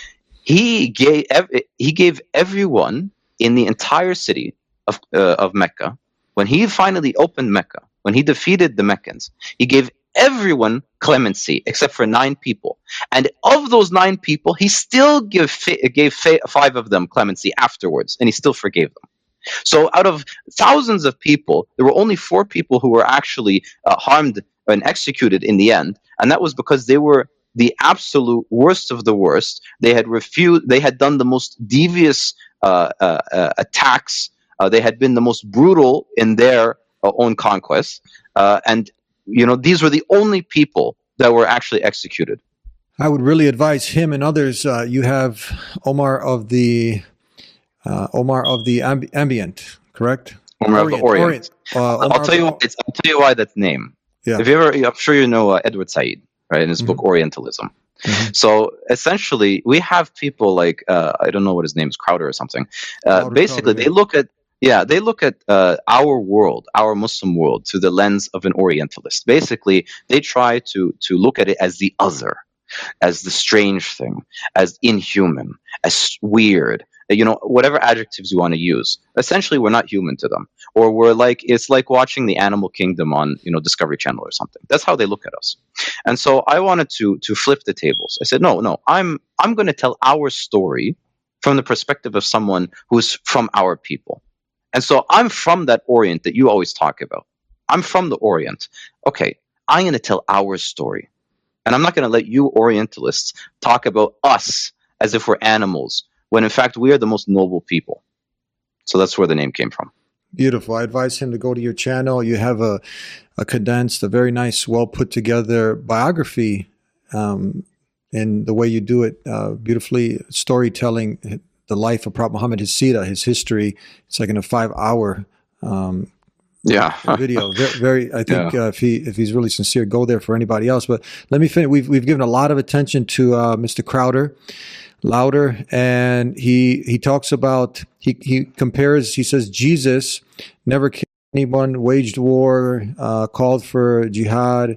He gave, he gave everyone in the entire city of, uh, of Mecca, when he finally opened Mecca, when he defeated the Meccans, he gave everyone clemency except for nine people. And of those nine people, he still give, gave five of them clemency afterwards, and he still forgave them. So out of thousands of people, there were only four people who were actually uh, harmed and executed in the end, and that was because they were the absolute worst of the worst. They had refused, they had done the most devious uh, uh, uh, attacks. Uh, they had been the most brutal in their uh, own conquests. Uh, and, you know, these were the only people that were actually executed. I would really advise him and others. Uh, you have Omar of the uh, Omar of the amb- Ambient, correct? Omar Orient. of the Orient. Orient. Uh, Omar I'll tell you. Why, it's, I'll tell you why that's name. Yeah. If you ever, I'm sure you know uh, Edward Said, right? In his mm-hmm. book Orientalism. Mm-hmm. So essentially, we have people like uh, I don't know what his name is, Crowder or something. Uh, Crowder, basically, Crowder, they yeah. look at. Yeah, they look at uh, our world, our Muslim world, through the lens of an Orientalist. Basically, they try to to look at it as the other, as the strange thing, as inhuman, as weird, you know, whatever adjectives you want to use. Essentially, we're not human to them. Or we're like, it's like watching the Animal Kingdom on, you know, Discovery Channel or something. That's how they look at us. And so I wanted to to flip the tables. I said, no, no, I'm I'm going to tell our story from the perspective of someone who's from our people. And so I'm from that Orient that you always talk about. I'm from the Orient. Okay, I'm going to tell our story. And I'm not going to let you Orientalists talk about us as if we're animals, when in fact we are the most noble people. So that's where the name came from. Beautiful. I advise him to go to your channel. You have a, a condensed, a very nice, well put together biography, um, and the way you do it, uh, beautifully storytelling. The life of Prophet Muhammad, his seerah, his history. It's like in a five-hour um, yeah video. Very, very I think yeah. uh, if he if he's really sincere, go there for anybody else. But let me finish. We've we've given a lot of attention to uh, Mister Crowder, Louder, and he he talks about he he compares. He says Jesus never killed anyone, waged war, uh, called for jihad,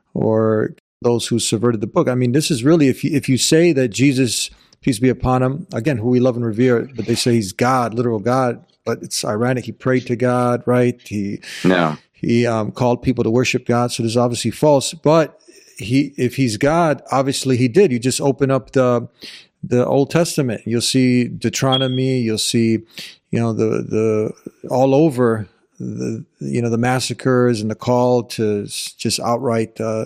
or those who subverted the book. I mean, this is really if you, if you say that Jesus, peace be upon him, again, who we love and revere, but they say he's God, literal God, but it's ironic. He prayed to God, right? He no. he um, called people to worship God, so this is obviously false. But he, if he's God, obviously he did. You just open up the the Old Testament, you'll see Deuteronomy, you'll see, you know, the the all over the you know the massacres and the call to just outright uh,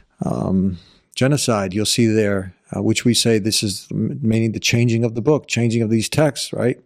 um, genocide. You'll see there. Uh, which we say this is meaning the changing of the book, changing of these texts, right?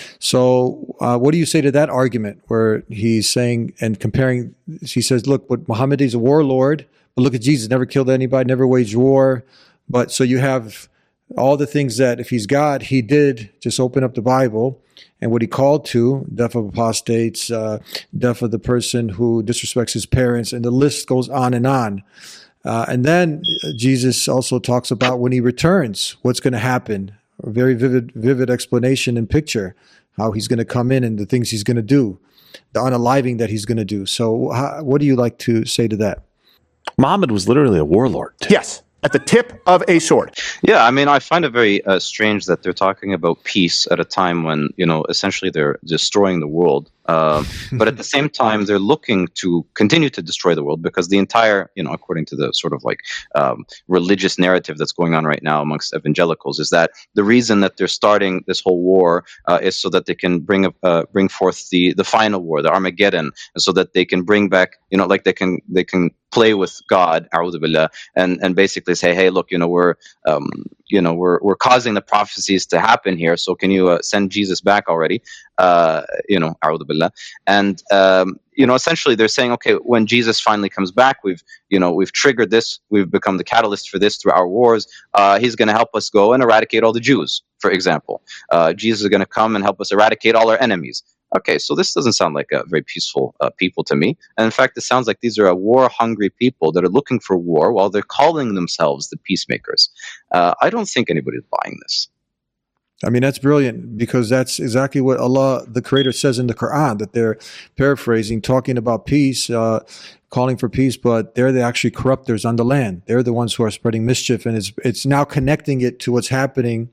So uh, what do you say to that argument where he's saying and comparing, he says, look, what Muhammad is a warlord, but look at Jesus, never killed anybody, never waged war. But so you have all the things that if he's God, he did just open up the Bible and what he called to, death of apostates, uh, death of the person who disrespects his parents, and the list goes on and on. Uh, and then Jesus also talks about when he returns, what's going to happen. A very vivid, vivid explanation and picture, how he's going to come in and the things he's going to do, the unaliving that he's going to do. So how, what do you like to say to that? Muhammad was literally a warlord. Yes. at the tip of a sword. Yeah, I mean, I find it very uh, strange that they're talking about peace at a time when, you know, essentially they're destroying the world. Um, but at the same time, they're looking to continue to destroy the world because the entire, you know, according to the sort of like um, religious narrative that's going on right now amongst evangelicals, is that the reason that they're starting this whole war uh, is so that they can bring uh, bring forth the the final war, the Armageddon, and so that they can bring back, you know, like they can they can play with God, a'udhu billah, and and basically say, hey, look, you know, we're um, you know we're we're causing the prophecies to happen here, so can you uh, send Jesus back already? Uh, you know, a'udhu billah. And um, you know, essentially they're saying, okay, when Jesus finally comes back, we've you know we've triggered this, we've become the catalyst for this through our wars. Uh, he's going to help us go and eradicate all the Jews, for example. Uh, Jesus is going to come and help us eradicate all our enemies. Okay, so this doesn't sound like a very peaceful uh, people to me. And in fact, it sounds like these are a war-hungry people that are looking for war while they're calling themselves the peacemakers. Uh, I don't think anybody's buying this. I mean, that's brilliant because that's exactly what Allah, the Creator, says in the Quran, that they're paraphrasing, talking about peace, uh, calling for peace, but they're the actually corruptors on the land. They're the ones who are spreading mischief, and it's it's now connecting it to what's happening.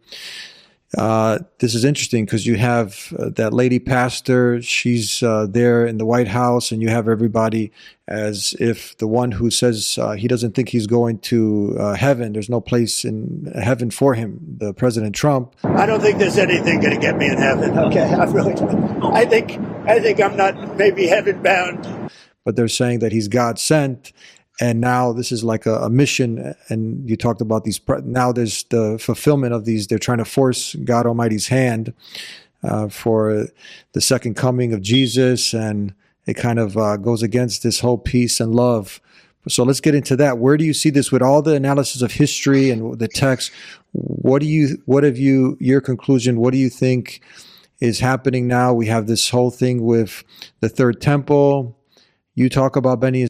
Uh, this is interesting because you have uh, that lady pastor, she's uh, there in the White House, and you have everybody as if the one who says uh, he doesn't think he's going to uh, heaven, there's no place in heaven for him, the President Trump. I don't think there's anything going to get me in heaven. Okay, I really don't. I think, I think I'm not maybe heaven bound. But they're saying that he's God sent. And now this is like a, a mission, and you talked about these. Now there's the fulfillment of these. They're trying to force God Almighty's hand uh, for the second coming of Jesus, and it kind of uh, goes against this whole peace and love. So let's get into that. Where do you see this with all the analysis of history and the text? What do you, what have you, your conclusion? What do you think is happening now? We have this whole thing with the Third Temple. You talk about Benny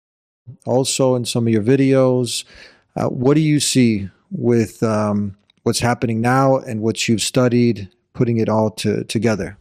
also in some of your videos. Uh, what do you see with um, what's happening now and what you've studied, putting it all to, together?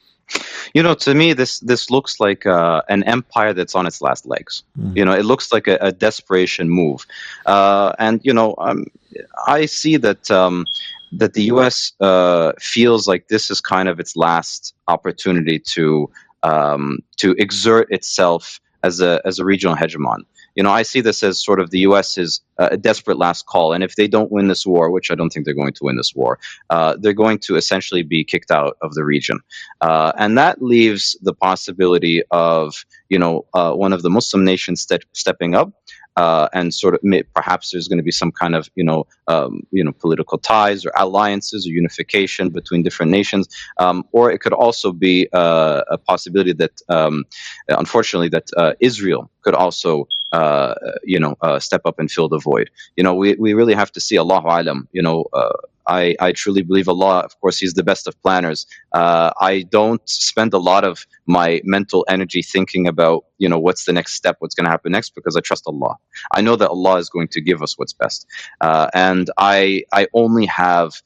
You know, to me, this this looks like uh, an empire that's on its last legs. Mm. You know, it looks like a, a desperation move. Uh, and, you know, um, I see that um, that the U S uh, feels like this is kind of its last opportunity to um, to exert itself as a as a regional hegemon. You know, I see this as sort of the U S's uh, desperate last call. And if they don't win this war, which I don't think they're going to win this war, uh, they're going to essentially be kicked out of the region. Uh, and that leaves the possibility of, you know, uh, one of the Muslim nations ste- stepping up. Uh, and sort of may, perhaps there's going to be some kind of, you know, um, you know, political ties or alliances or unification between different nations, um, or it could also be uh, a possibility that, um, unfortunately, that uh, Israel could also, uh, you know, uh, step up and fill the void. You know, we we really have to see, Allahu Alam. You know, uh, I I truly believe Allah. Of course, He's the best of planners. Uh, I don't spend a lot of my mental energy thinking about, you know, what's the next step, what's going to happen next, because I trust Allah. I know that Allah is going to give us what's best, uh, and I I only have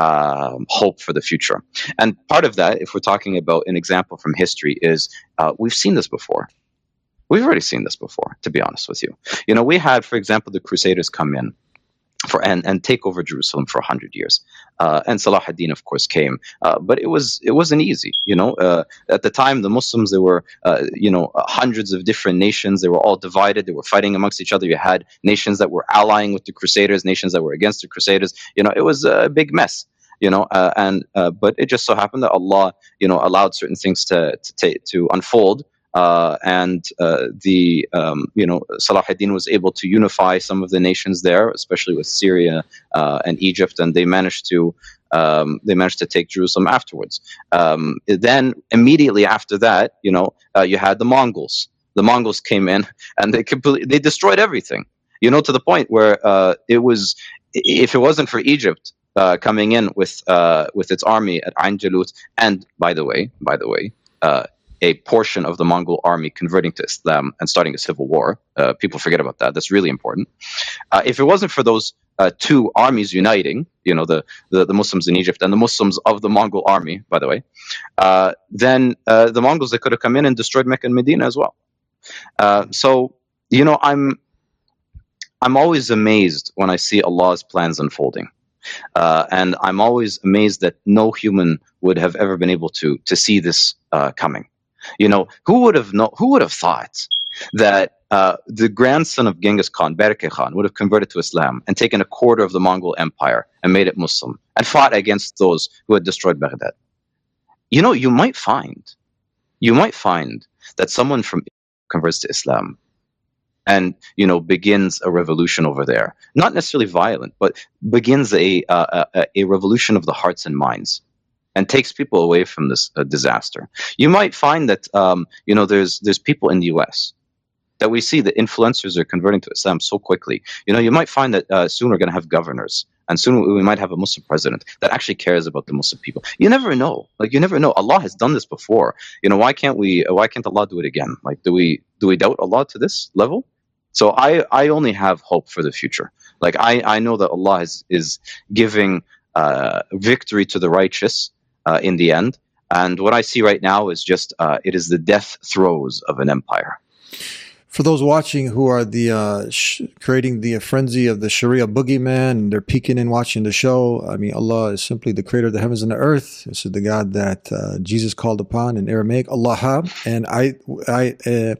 um, hope for the future. And part of that, if we're talking about an example from history, is uh, we've seen this before. We've already seen this before, to be honest with you. You know, we had, for example, the Crusaders come in for and, and take over Jerusalem for a hundred years, uh, and Salah ad-Din, of course, came. Uh, but it was it wasn't easy. You know, uh, at the time, the Muslims, there were uh, you know hundreds of different nations. They were all divided. They were fighting amongst each other. You had nations that were allying with the Crusaders, nations that were against the Crusaders. You know, it was a big mess. You know, uh, and uh, but it just so happened that Allah, you know, allowed certain things to to ta- to unfold. Uh, and uh, the um, you know Salah ad-Din was able to unify some of the nations there, especially with Syria uh, and Egypt, and they managed to um, they managed to take Jerusalem afterwards. Um, then immediately after that, you know, uh, you had the Mongols. The Mongols came in and they completely they destroyed everything. You know, to the point where uh, it was, if it wasn't for Egypt uh, coming in with uh, with its army at Ain Jalut, and by the way, by the way. Uh, a portion of the Mongol army converting to Islam and starting a civil war. Uh, people forget about that. That's really important. Uh, if it wasn't for those uh, two armies uniting, you know, the, the, the Muslims in Egypt and the Muslims of the Mongol army, by the way, uh, then uh, the Mongols, they could have come in and destroyed Mecca and Medina as well. Uh, so, you know, I'm I'm always amazed when I see Allah's plans unfolding. Uh, and I'm always amazed that no human would have ever been able to to see this uh, coming. You know, who would have know, who would have thought that uh, the grandson of Genghis Khan, Berke Khan, would have converted to Islam and taken a quarter of the Mongol Empire and made it Muslim and fought against those who had destroyed Baghdad? You know, you might find, you might find that someone from converts to Islam and, you know, begins a revolution over there, not necessarily violent, but begins a uh, a, a revolution of the hearts and minds, and takes people away from this uh, disaster. You might find that, um, you know, there's there's people in the U S that we see that influencers are converting to Islam so quickly. You know, you might find that uh, soon we're going to have governors, and soon we might have a Muslim president that actually cares about the Muslim people. You never know. Like, you never know. Allah has done this before. You know, why can't we? Why can't Allah do it again? Like, do we do we doubt Allah to this level? So I, I only have hope for the future. Like, I, I know that Allah is, is giving uh, victory to the righteous uh, in the end. And what I see right now is just, uh, it is the death throes of an empire. For those watching who are the uh, sh- creating the frenzy of the Sharia boogeyman, and they're peeking in watching the show, I mean, Allah is simply the creator of the heavens and the earth. This is the God that uh, Jesus called upon in Aramaic, Allah. And I, I, uh,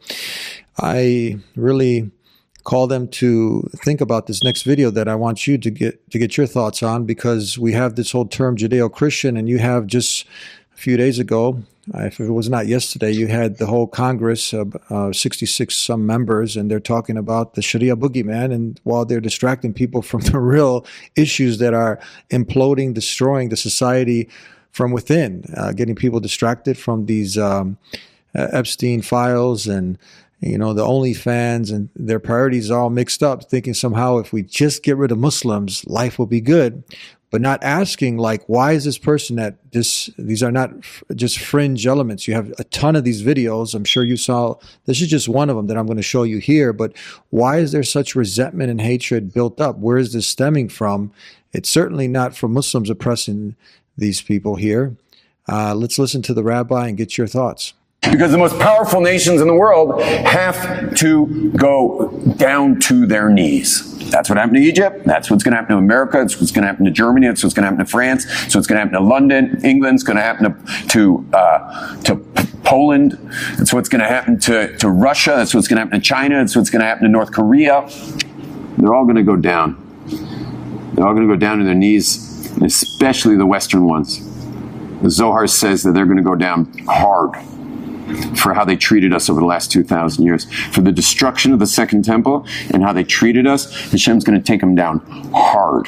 I really call them to think about this next video that I want you to get to get your thoughts on, because we have this whole term Judeo-Christian, and you have just a few days ago, if it was not yesterday, you had the whole Congress of uh, sixty-six some members, and they're talking about the Sharia boogeyman, and while they're distracting people from the real issues that are imploding, destroying the society from within, uh, getting people distracted from these um, uh, Epstein files and, you know, the OnlyFans, and their priorities are all mixed up, thinking somehow if we just get rid of Muslims, life will be good, but not asking, like, why is this person that this, these are not f- just fringe elements. You have a ton of these videos. I'm sure you saw, this is just one of them that I'm going to show you here, but why is there such resentment and hatred built up? Where is this stemming from? It's certainly not from Muslims oppressing these people here. Uh, let's listen to the rabbi and get your thoughts. Because the most powerful nations in the world have to go down to their knees. That's what happened to Egypt. That's what's going to happen to America. That's what's going to happen to Germany. That's what's going to happen to France. That's what's going to happen to London. England's going to happen to to, uh, to Poland. That's what's going to happen to, to Russia. That's what's going to happen to China. That's what's going to happen to North Korea. They're all going to go down. They're all going to go down to their knees, and especially the Western ones. The Zohar says that they're going to go down hard for how they treated us over the last two thousand years, for the destruction of the Second Temple and how they treated us. Hashem's going to take them down hard.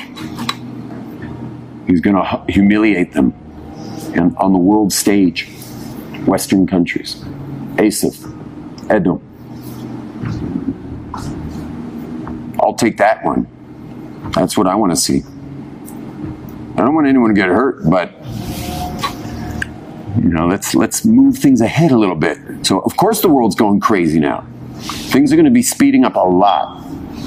He's going to humiliate them and on the world stage. Western countries, Asaph, Edom. I'll take that one. That's what I want to see. I don't want anyone to get hurt, but you know, let's let's move things ahead a little bit. So, of course, the world's going crazy now. Things are going to be speeding up a lot.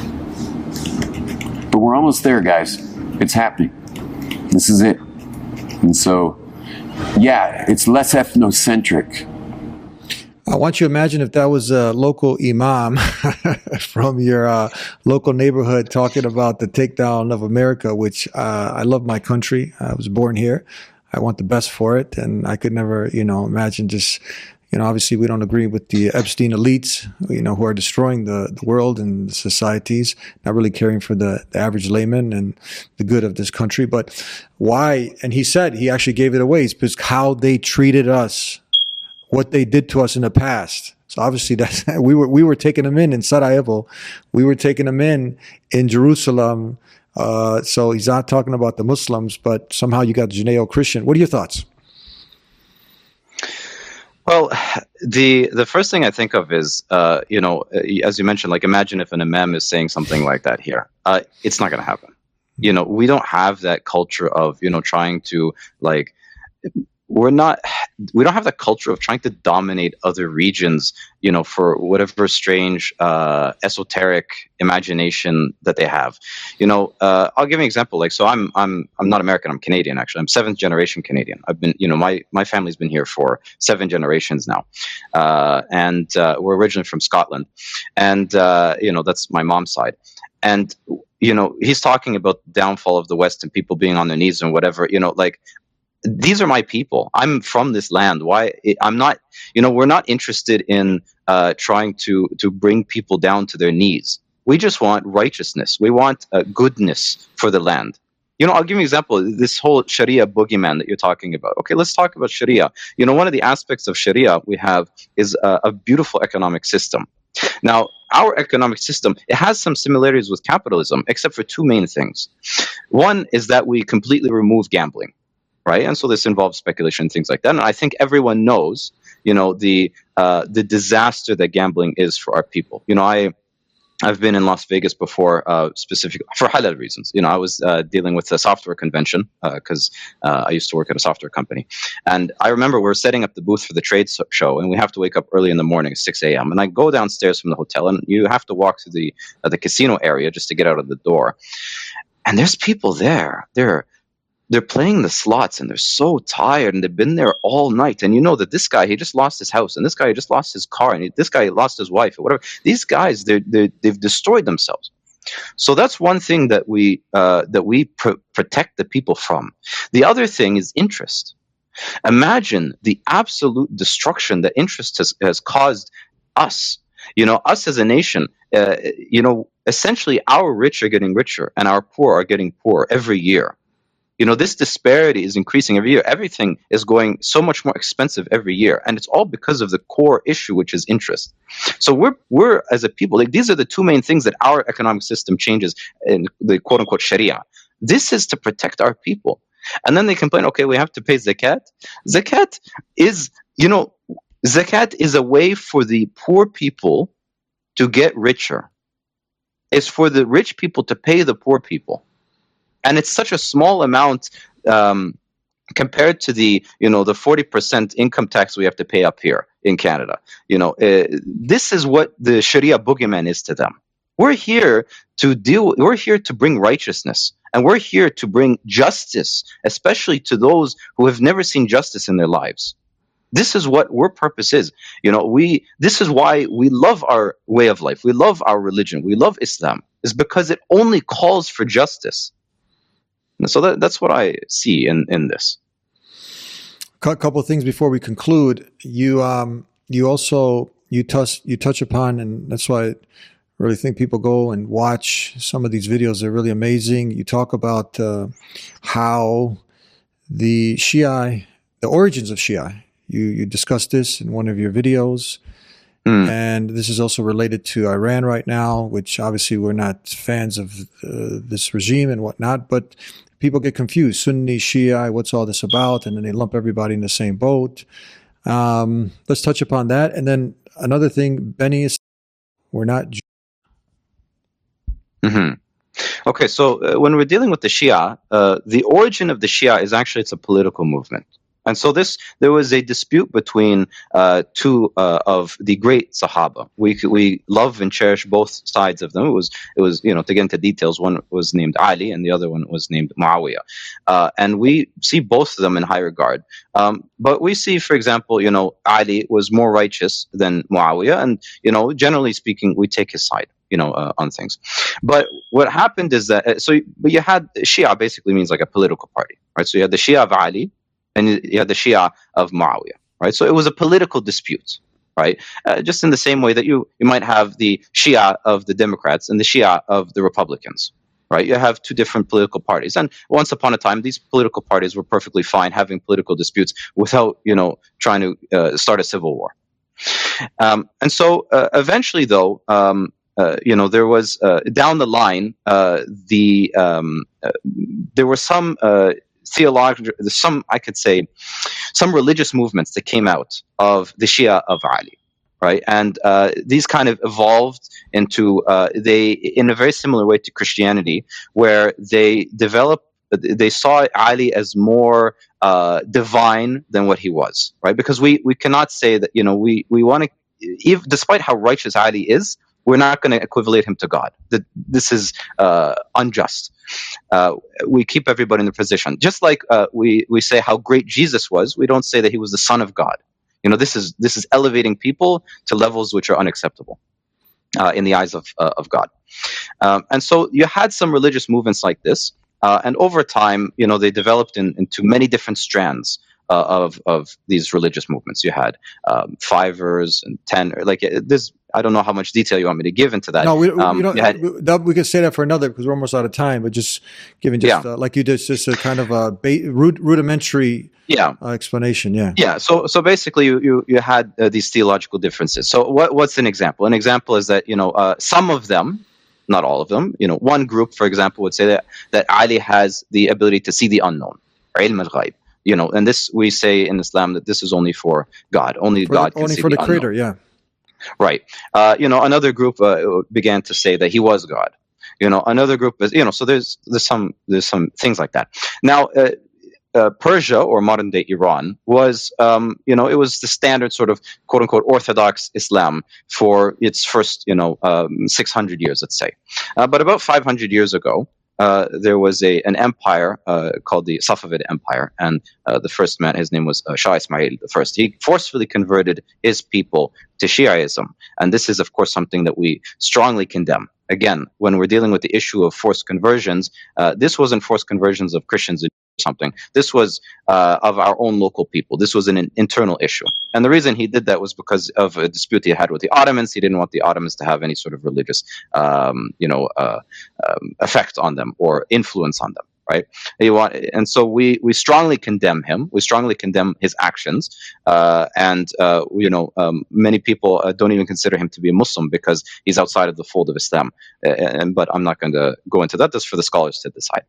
But we're almost there, guys. It's happening. This is it. And so, yeah, it's less ethnocentric. I want you to imagine if that was a local imam from your uh, local neighborhood talking about the takedown of America, which uh, I love my country. I was born here. I want the best for it. And I could never, you know, imagine just, you know, obviously we don't agree with the Epstein elites, you know, who are destroying the, the world and the societies, not really caring for the, the average layman and the good of this country. But why? And he said, he actually gave it away. It's because how they treated us, what they did to us in the past. So obviously that's, we were, we were taking them in in Sarajevo. We were taking them in in Jerusalem. Uh, so he's not talking about the Muslims, but somehow you got Judeo-Christian. What are your thoughts? Well, the the first thing I think of is, uh, you know, as you mentioned, like imagine if an imam is saying something like that here. Uh, it's not going to happen. You know, we don't have that culture of, you know, trying to like, we're not, we don't have the culture of trying to dominate other regions, you know, for whatever strange, uh, esoteric imagination that they have. You know, uh, I'll give you an example. Like, so I'm, I'm, I'm not American. I'm Canadian, actually. I'm seventh generation Canadian. I've been, you know, my, my family's been here for seven generations now. Uh, and, uh, we're originally from Scotland. And, uh, you know, that's my mom's side. And, you know, he's talking about the downfall of the West and people being on their knees and whatever, you know, like, these are my people. I'm from this land. Why? I'm not, you know, we're not interested in uh, trying to, to bring people down to their knees. We just want righteousness. We want uh, goodness for the land. You know, I'll give you an example. This whole Sharia boogeyman that you're talking about. Okay, let's talk about Sharia. You know, one of the aspects of Sharia we have is uh, a beautiful economic system. Now, our economic system, it has some similarities with capitalism, except for two main things. One is that we completely remove gambling. Right, and so this involves speculation and things like that. And I think everyone knows, you know, the uh, the disaster that gambling is for our people. You know, I I've been in Las Vegas before, uh, specifically for halal reasons. You know, I was uh, dealing with a software convention because uh, uh, I used to work at a software company, and I remember we were setting up the booth for the trade show, and we have to wake up early in the morning, six a.m. And I go downstairs from the hotel, and you have to walk through the uh, the casino area just to get out of the door, and there's people there. They're They're playing the slots and they're so tired and they've been there all night. And you know that this guy, he just lost his house, and this guy just lost his car, and he, this guy lost his wife or whatever. These guys, they're, they're, they've destroyed themselves. So that's one thing that we uh, that we pr- protect the people from. The other thing is interest. Imagine the absolute destruction that interest has, has caused us. You know, us as a nation, uh, you know, essentially our rich are getting richer and our poor are getting poorer every year. You know, this disparity is increasing every year. Everything is going so much more expensive every year. And it's all because of the core issue, which is interest. So we're, we're as a people, like these are the two main things that our economic system changes in the quote unquote Sharia. This is to protect our people. And then they complain, okay, we have to pay zakat. Zakat is, you know, zakat is a way for the poor people to get richer. It's for the rich people to pay the poor people. And it's such a small amount um, compared to the, you know, the forty percent income tax we have to pay up here in Canada. You know, uh, this is what the Sharia boogeyman is to them. We're here to deal. We're here to bring righteousness, and we're here to bring justice, especially to those who have never seen justice in their lives. This is what our purpose is. You know, we. This is why we love our way of life. We love our religion. We love Islam. Is because it only calls for justice. So that, that's what I see in, in this. A couple of things before we conclude. You um you also you touch you touch upon, and that's why I really think people go and watch some of these videos. They're really amazing. You talk about uh, how the Shia, the origins of Shia. You you discussed this in one of your videos. Mm. And this is also related to Iran right now, which obviously we're not fans of uh, this regime and whatnot, but people get confused. Sunni, Shia, what's all this about? And then they lump everybody in the same boat. Um, let's touch upon that. And then another thing, Benny, is we're not Jew- Mm-hmm. Okay, so uh, when we're dealing with the Shia, uh, the origin of the Shia is actually it's a political movement. And so this, there was a dispute between uh, two uh, of the great Sahaba. We we love and cherish both sides of them. It was it was you know to get into details. One was named Ali, and the other one was named Muawiyah. Uh, and we see both of them in high regard. Um, but we see, for example, you know Ali was more righteous than Muawiyah, and you know generally speaking, we take his side. You know, uh, on things. But what happened is that uh, so but you had Shia basically means like a political party, right? So you had the Shia of Ali. And you had the Shia of Muawiyah, right? So it was a political dispute, right? Uh, just in the same way that you, you might have the Shia of the Democrats and the Shia of the Republicans, right? You have two different political parties. And once upon a time, these political parties were perfectly fine having political disputes without, you know, trying to uh, start a civil war. Um, and so uh, eventually, though, um, uh, you know, there was uh, down the line, uh, the um, uh, there were some uh, theological, some I could say, some religious movements that came out of the Shia of Ali, right? And uh, these kind of evolved into uh, they in a very similar way to Christianity, where they developed, they saw Ali as more uh, divine than what he was, right? Because we we cannot say that, you know, we we want to, if despite how righteous Ali is, we're not going to equivalate him to God. That this is uh, unjust. Uh, we keep everybody in their position, just like uh, we we say how great Jesus was. We don't say that he was the Son of God. You know, this is this is elevating people to levels which are unacceptable uh, in the eyes of uh, of God. Um, and so you had some religious movements like this, uh, and over time, you know, they developed in, into many different strands uh, of of these religious movements. You had um, fivers and ten, like this. I don't know how much detail you want me to give into that. No, we, we, um, you don't, had, we, that, we could say that for another because we're almost out of time. But just giving just yeah. uh, like you did, just a kind of a ba- rudimentary yeah. uh, explanation. Yeah, yeah. So so basically, you you, you had uh, these theological differences. So what what's an example? An example is that, you know, uh, some of them, not all of them, you know, one group, for example, would say that that Ali has the ability to see the unknown, ilm al-ghaib. You know, and this we say in Islam that this is only for God, only for God the, can only see for the, the Creator. unknown. Yeah. Right. Uh, you know, another group uh, began to say that he was God. You know, another group is, you know, so there's there's some there's some things like that. Now, uh, uh, Persia or modern day Iran was, um, you know, it was the standard sort of quote unquote Orthodox Islam for its first, you know, um, six hundred years, let's say. Uh, but about five hundred years ago, Uh, there was a an empire uh, called the Safavid Empire, and uh, the first man, his name was uh, Shah Ismail the First. He forcefully converted his people to Shiaism, and this is, of course, something that we strongly condemn. Again, when we're dealing with the issue of forced conversions, uh, this wasn't forced conversions of Christians or something. This was uh, of our own local people. This was an, an internal issue. And the reason he did that was because of a dispute he had with the Ottomans. He didn't want the Ottomans to have any sort of religious, um, you know, uh, um, effect on them or influence on them. Right, he want, and so we we strongly condemn him. We strongly condemn his actions, uh, and uh, you know, um, many people uh, don't even consider him to be a Muslim because he's outside of the fold of Islam. Uh, and, but I'm not going to go into that. That's for the scholars to decide.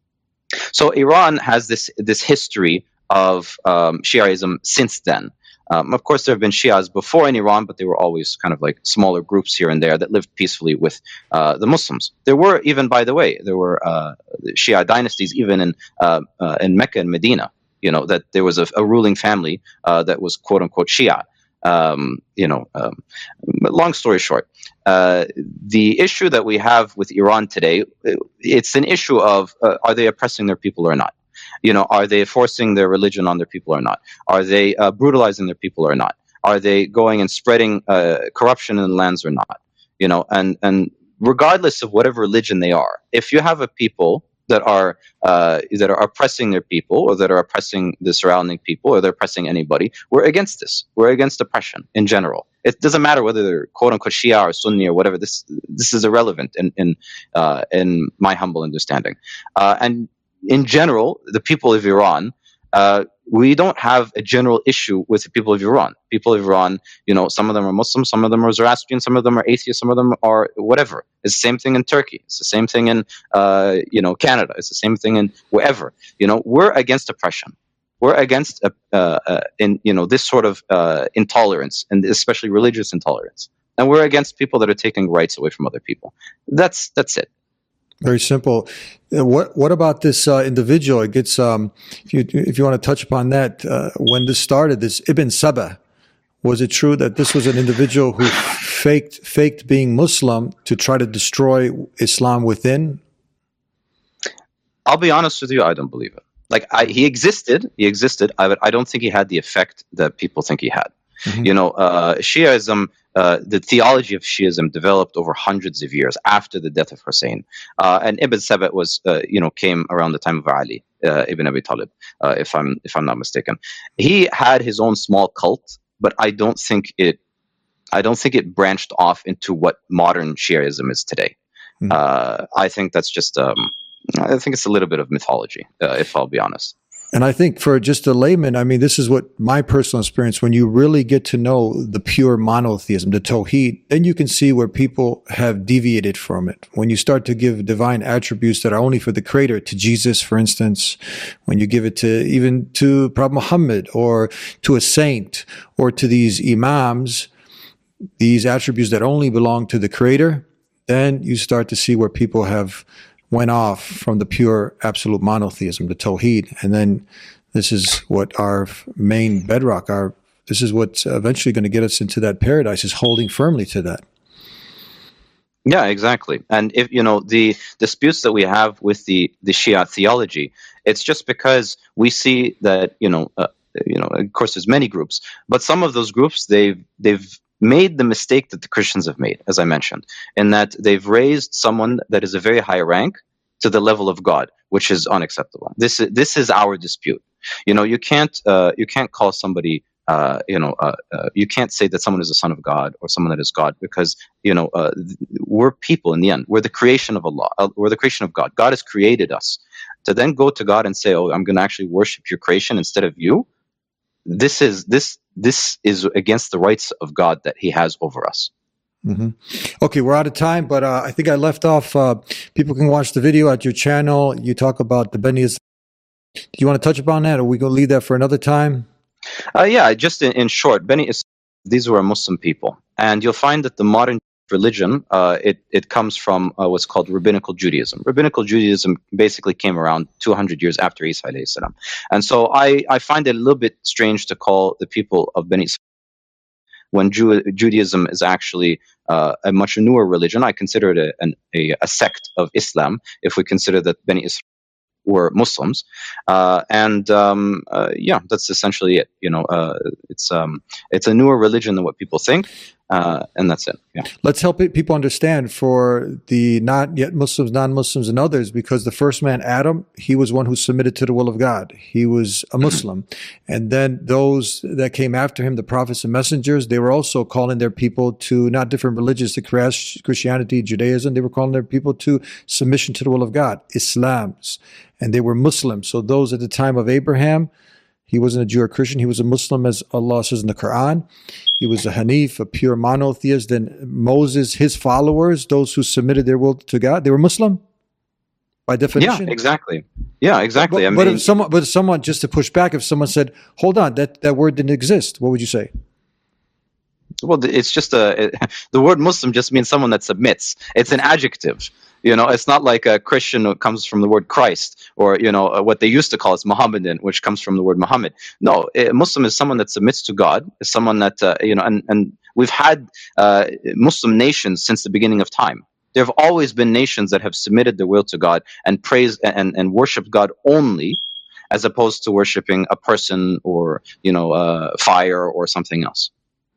So Iran has this this history of um, Shiaism since then. Um, of course, there have been Shias before in Iran, but they were always kind of like smaller groups here and there that lived peacefully with uh, the Muslims. There were, even by the way, there were uh, Shia dynasties even in uh, uh, in Mecca and Medina. You know, that there was a, a ruling family uh, that was quote unquote Shia. Um, you know, um, long story short, uh, the issue that we have with Iran today, it's an issue of uh, are they oppressing their people or not? You know, are they forcing their religion on their people or not? Are they uh, brutalizing their people or not? Are they going and spreading uh, corruption in the lands or not? You know, and and regardless of whatever religion they are, if you have a people that are uh, that are oppressing their people or that are oppressing the surrounding people or they're oppressing anybody, we're against this. We're against oppression in general. It doesn't matter whether they're quote unquote Shia or Sunni or whatever. This this is irrelevant in in uh, in my humble understanding. Uh, and in general, the people of Iran, uh, we don't have a general issue with the people of Iran. People of Iran, you know, some of them are Muslim, some of them are Zoroastrian, some of them are atheists, some of them are whatever. It's the same thing in Turkey. It's the same thing in, uh, you know, Canada. It's the same thing in wherever. You know, we're against oppression. We're against, uh, uh, in you know, this sort of uh, intolerance, and especially religious intolerance. And we're against people that are taking rights away from other people. That's that's it. Very simple. What what about this uh, individual? It gets um, if you if you want to touch upon that. Uh, when this started, this Ibn Saba, was it true that this was an individual who faked faked being Muslim to try to destroy Islam within? I'll be honest with you, I don't believe it. Like I, he existed, he existed. I, but I don't think he had the effect that people think he had. Mm-hmm. You know, uh, Shiaism, uh, the theology of Shiaism developed over hundreds of years after the death of Hussein. Uh, and Ibn Saba was, uh, you know, came around the time of Ali, uh, Ibn Abi Talib, uh, if I'm if I'm not mistaken. He had his own small cult, but I don't think it, I don't think it branched off into what modern Shiaism is today. Mm-hmm. Uh, I think that's just, um, I think it's a little bit of mythology, uh, if I'll be honest. And I think for just a layman, I mean, this is what my personal experience, when you really get to know the pure monotheism, the Tawheed, then you can see where people have deviated from it. When you start to give divine attributes that are only for the Creator, to Jesus, for instance, when you give it to even to Prophet Muhammad or to a saint or to these imams, these attributes that only belong to the Creator, then you start to see where people have went off from the pure absolute monotheism, the Tawheed. And then This is what our main bedrock, our this is what's eventually going to get us into that paradise, is holding firmly to that. Yeah, exactly. And if you know the disputes that we have with the the Shia theology, it's just because we see that you know uh, you know of course there's many groups, but some of those groups they've they've made the mistake that the Christians have made, as I mentioned, in that they've raised someone that is a very high rank to the level of God, which is unacceptable. This is this is our dispute. You know, you can't uh, you can't call somebody. Uh, you know, uh, uh, you can't say that someone is a son of God or someone that is God, because you know uh, th- we're people in the end. We're the creation of Allah. Uh, we're the creation of God. God has created us. To then go to God and say, "Oh, I'm going to actually worship your creation instead of you," this is this this is against the rights of God that He has over us. Mm-hmm. Okay, we're out of time, but uh, I think I left off. Uh, people can watch the video at your channel. You talk about the Beni Israel. Do you want to touch upon that, or we go leave that for another time? Uh, yeah, just in, in short, Beni Israel, these were Muslim people, and you'll find that the modern religion uh, it it comes from uh, what's called Rabbinical Judaism. Rabbinical Judaism basically came around two hundred years after Isa alayhi salam, and so I I find it a little bit strange to call the people of Beni Israel when Jew, Judaism is actually uh, a much newer religion. I consider it a, an, a a sect of Islam if we consider that Beni Israel were Muslims, uh, and um, uh, yeah, that's essentially it. You know, uh, it's um, it's a newer religion than what people think, uh, and that's it. Yeah. Let's help it, people understand for the not yet Muslims, non-Muslims, and others, because the first man, Adam, he was one who submitted to the will of God. He was a Muslim, and then those that came after him, the prophets and messengers, they were also calling their people to not different religions, to Christianity, Judaism. They were calling their people to submission to the will of God, Islams. And they were Muslims. So those at the time of Abraham, he wasn't a Jew or Christian. He was a Muslim, as Allah says in the Quran. He was a Hanif, a pure monotheist. Then Moses, his followers, those who submitted their will to God, they were Muslim by definition. Yeah, exactly. Yeah, exactly. But, I mean, but if someone, but if someone, just to push back, if someone said, "Hold on, that, that word didn't exist," what would you say? Well, it's just a it, the word Muslim just means someone that submits. It's an adjective. You know, it's not like a Christian who comes from the word Christ, or you know what they used to call is Mohammedan, which comes from the word Muhammad. No, a Muslim is someone that submits to God. Is someone that uh, you know, and and we've had uh, Muslim nations since the beginning of time. There have always been nations that have submitted their will to God and praised and and worshipped God only, as opposed to worshiping a person or you know uh, fire or something else.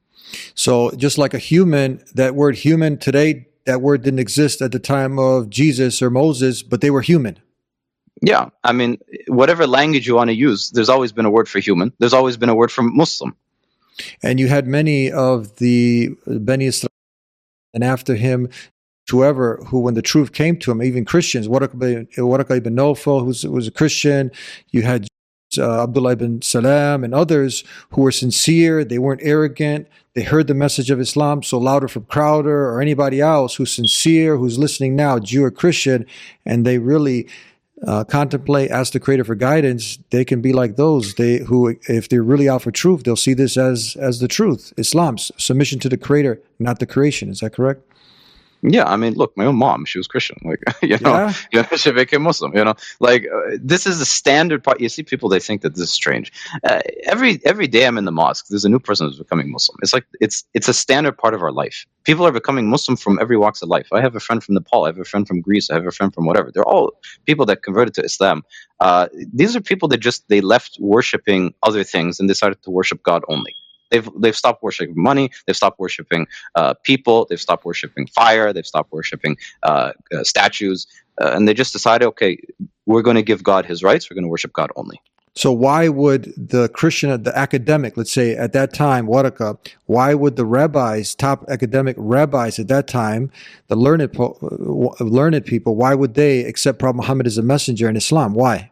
So just like a human, that word human today, that word didn't exist at the time of Jesus or Moses, but they were human. Yeah, I mean, whatever language you want to use, there's always been a word for human. There's always been a word for Muslim. And you had many of the Beni Israel, and after him, whoever, who when the truth came to him, even Christians, Waraka ibn Nawfal, who was a Christian, you had uh, Abdullah ibn Salam and others who were sincere, they weren't arrogant, they heard the message of Islam. So louder from Crowder or anybody else who's sincere, who's listening now, Jew or Christian, and they really uh, contemplate, ask the Creator for guidance, they can be like those they who, if they're really out for truth, they'll see this as as the truth, Islam's submission to the Creator, not the creation. Is that correct? Yeah, I mean, look, my own mom, she was Christian, like, you know, Yeah. you know, she became Muslim, you know, like, uh, this is the standard part. You see people, they think that this is strange. Uh, every every day I'm in the mosque, there's a new person who's becoming Muslim. It's like, it's it's a standard part of our life. People are becoming Muslim from every walks of life. I have a friend from Nepal, I have a friend from Greece, I have a friend from whatever. They're all people that converted to Islam. Uh, these are people that just, they left worshiping other things and decided to worship God only. They've they've stopped worshiping money. They've stopped worshiping uh, people. They've stopped worshiping fire. They've stopped worshiping uh, uh, statues, uh, and they just decided, okay, we're going to give God His rights. We're going to worship God only. So why would the Christian, the academic, let's say at that time, Waraka, why would the rabbis, top academic rabbis at that time, the learned po- learned people, why would they accept Prophet Muhammad as a messenger in Islam? Why?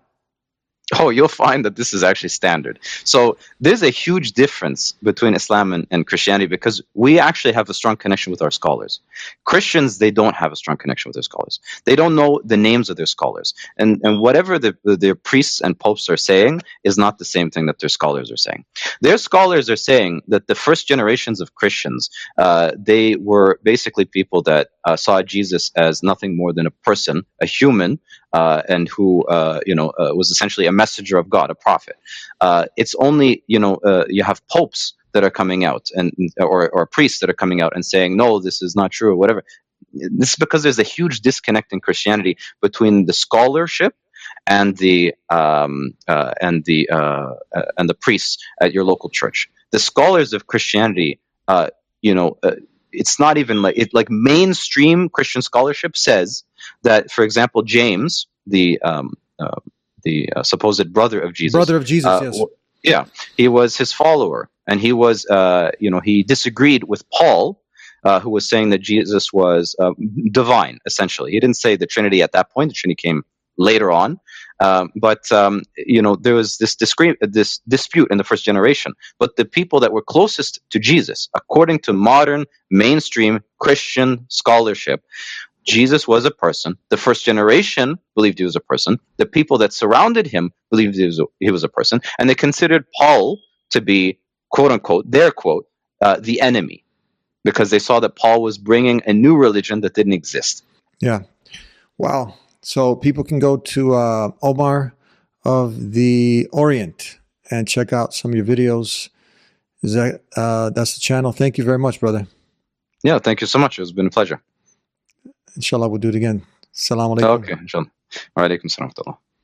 Oh, you'll find that this is actually standard. So there's a huge difference between Islam and, and Christianity because we actually have a strong connection with our scholars. Christians, they don't have a strong connection with their scholars. They don't know the names of their scholars. And, and whatever the, their priests and popes are saying is not the same thing that their scholars are saying. Their scholars are saying that the first generations of Christians, uh, they were basically people that uh, saw Jesus as nothing more than a person, a human, uh, and who uh, you know uh, was essentially a messenger of God, a prophet. Uh, it's only you know uh, you have popes that are coming out and or or priests that are coming out and saying, no, this is not true or whatever. This is because there's a huge disconnect in Christianity between the scholarship and the um, uh, and the uh, uh, and the priests at your local church. The scholars of Christianity, uh, you know, uh, it's not even like it. Like mainstream Christian scholarship says that, for example, James, the um, uh, the uh, supposed brother of Jesus, brother of Jesus, uh, yes, yeah, he was his follower, and he was, uh, you know, he disagreed with Paul. Uh, who was saying that Jesus was uh, divine, essentially. He didn't say the Trinity at that point. The Trinity came later on. Um, but, um, you know, there was this, discre- this dispute in the first generation. But the people that were closest to Jesus, according to modern mainstream Christian scholarship, Jesus was a person. The first generation believed he was a person. The people that surrounded him believed he was a, he was a person. And they considered Paul to be, quote unquote, their quote, uh, the enemy, because they saw that Paul was bringing a new religion that didn't exist. Yeah. Wow. So people can go to uh, Omar of the Orient and check out some of your videos. Is that uh, that's the channel? Thank you very much, brother. Yeah, thank you so much. It's been a pleasure. Inshallah, we'll do it again. Assalamu alaikum. Okay, inshallah. Wa alaikum salam wa rahmatullah.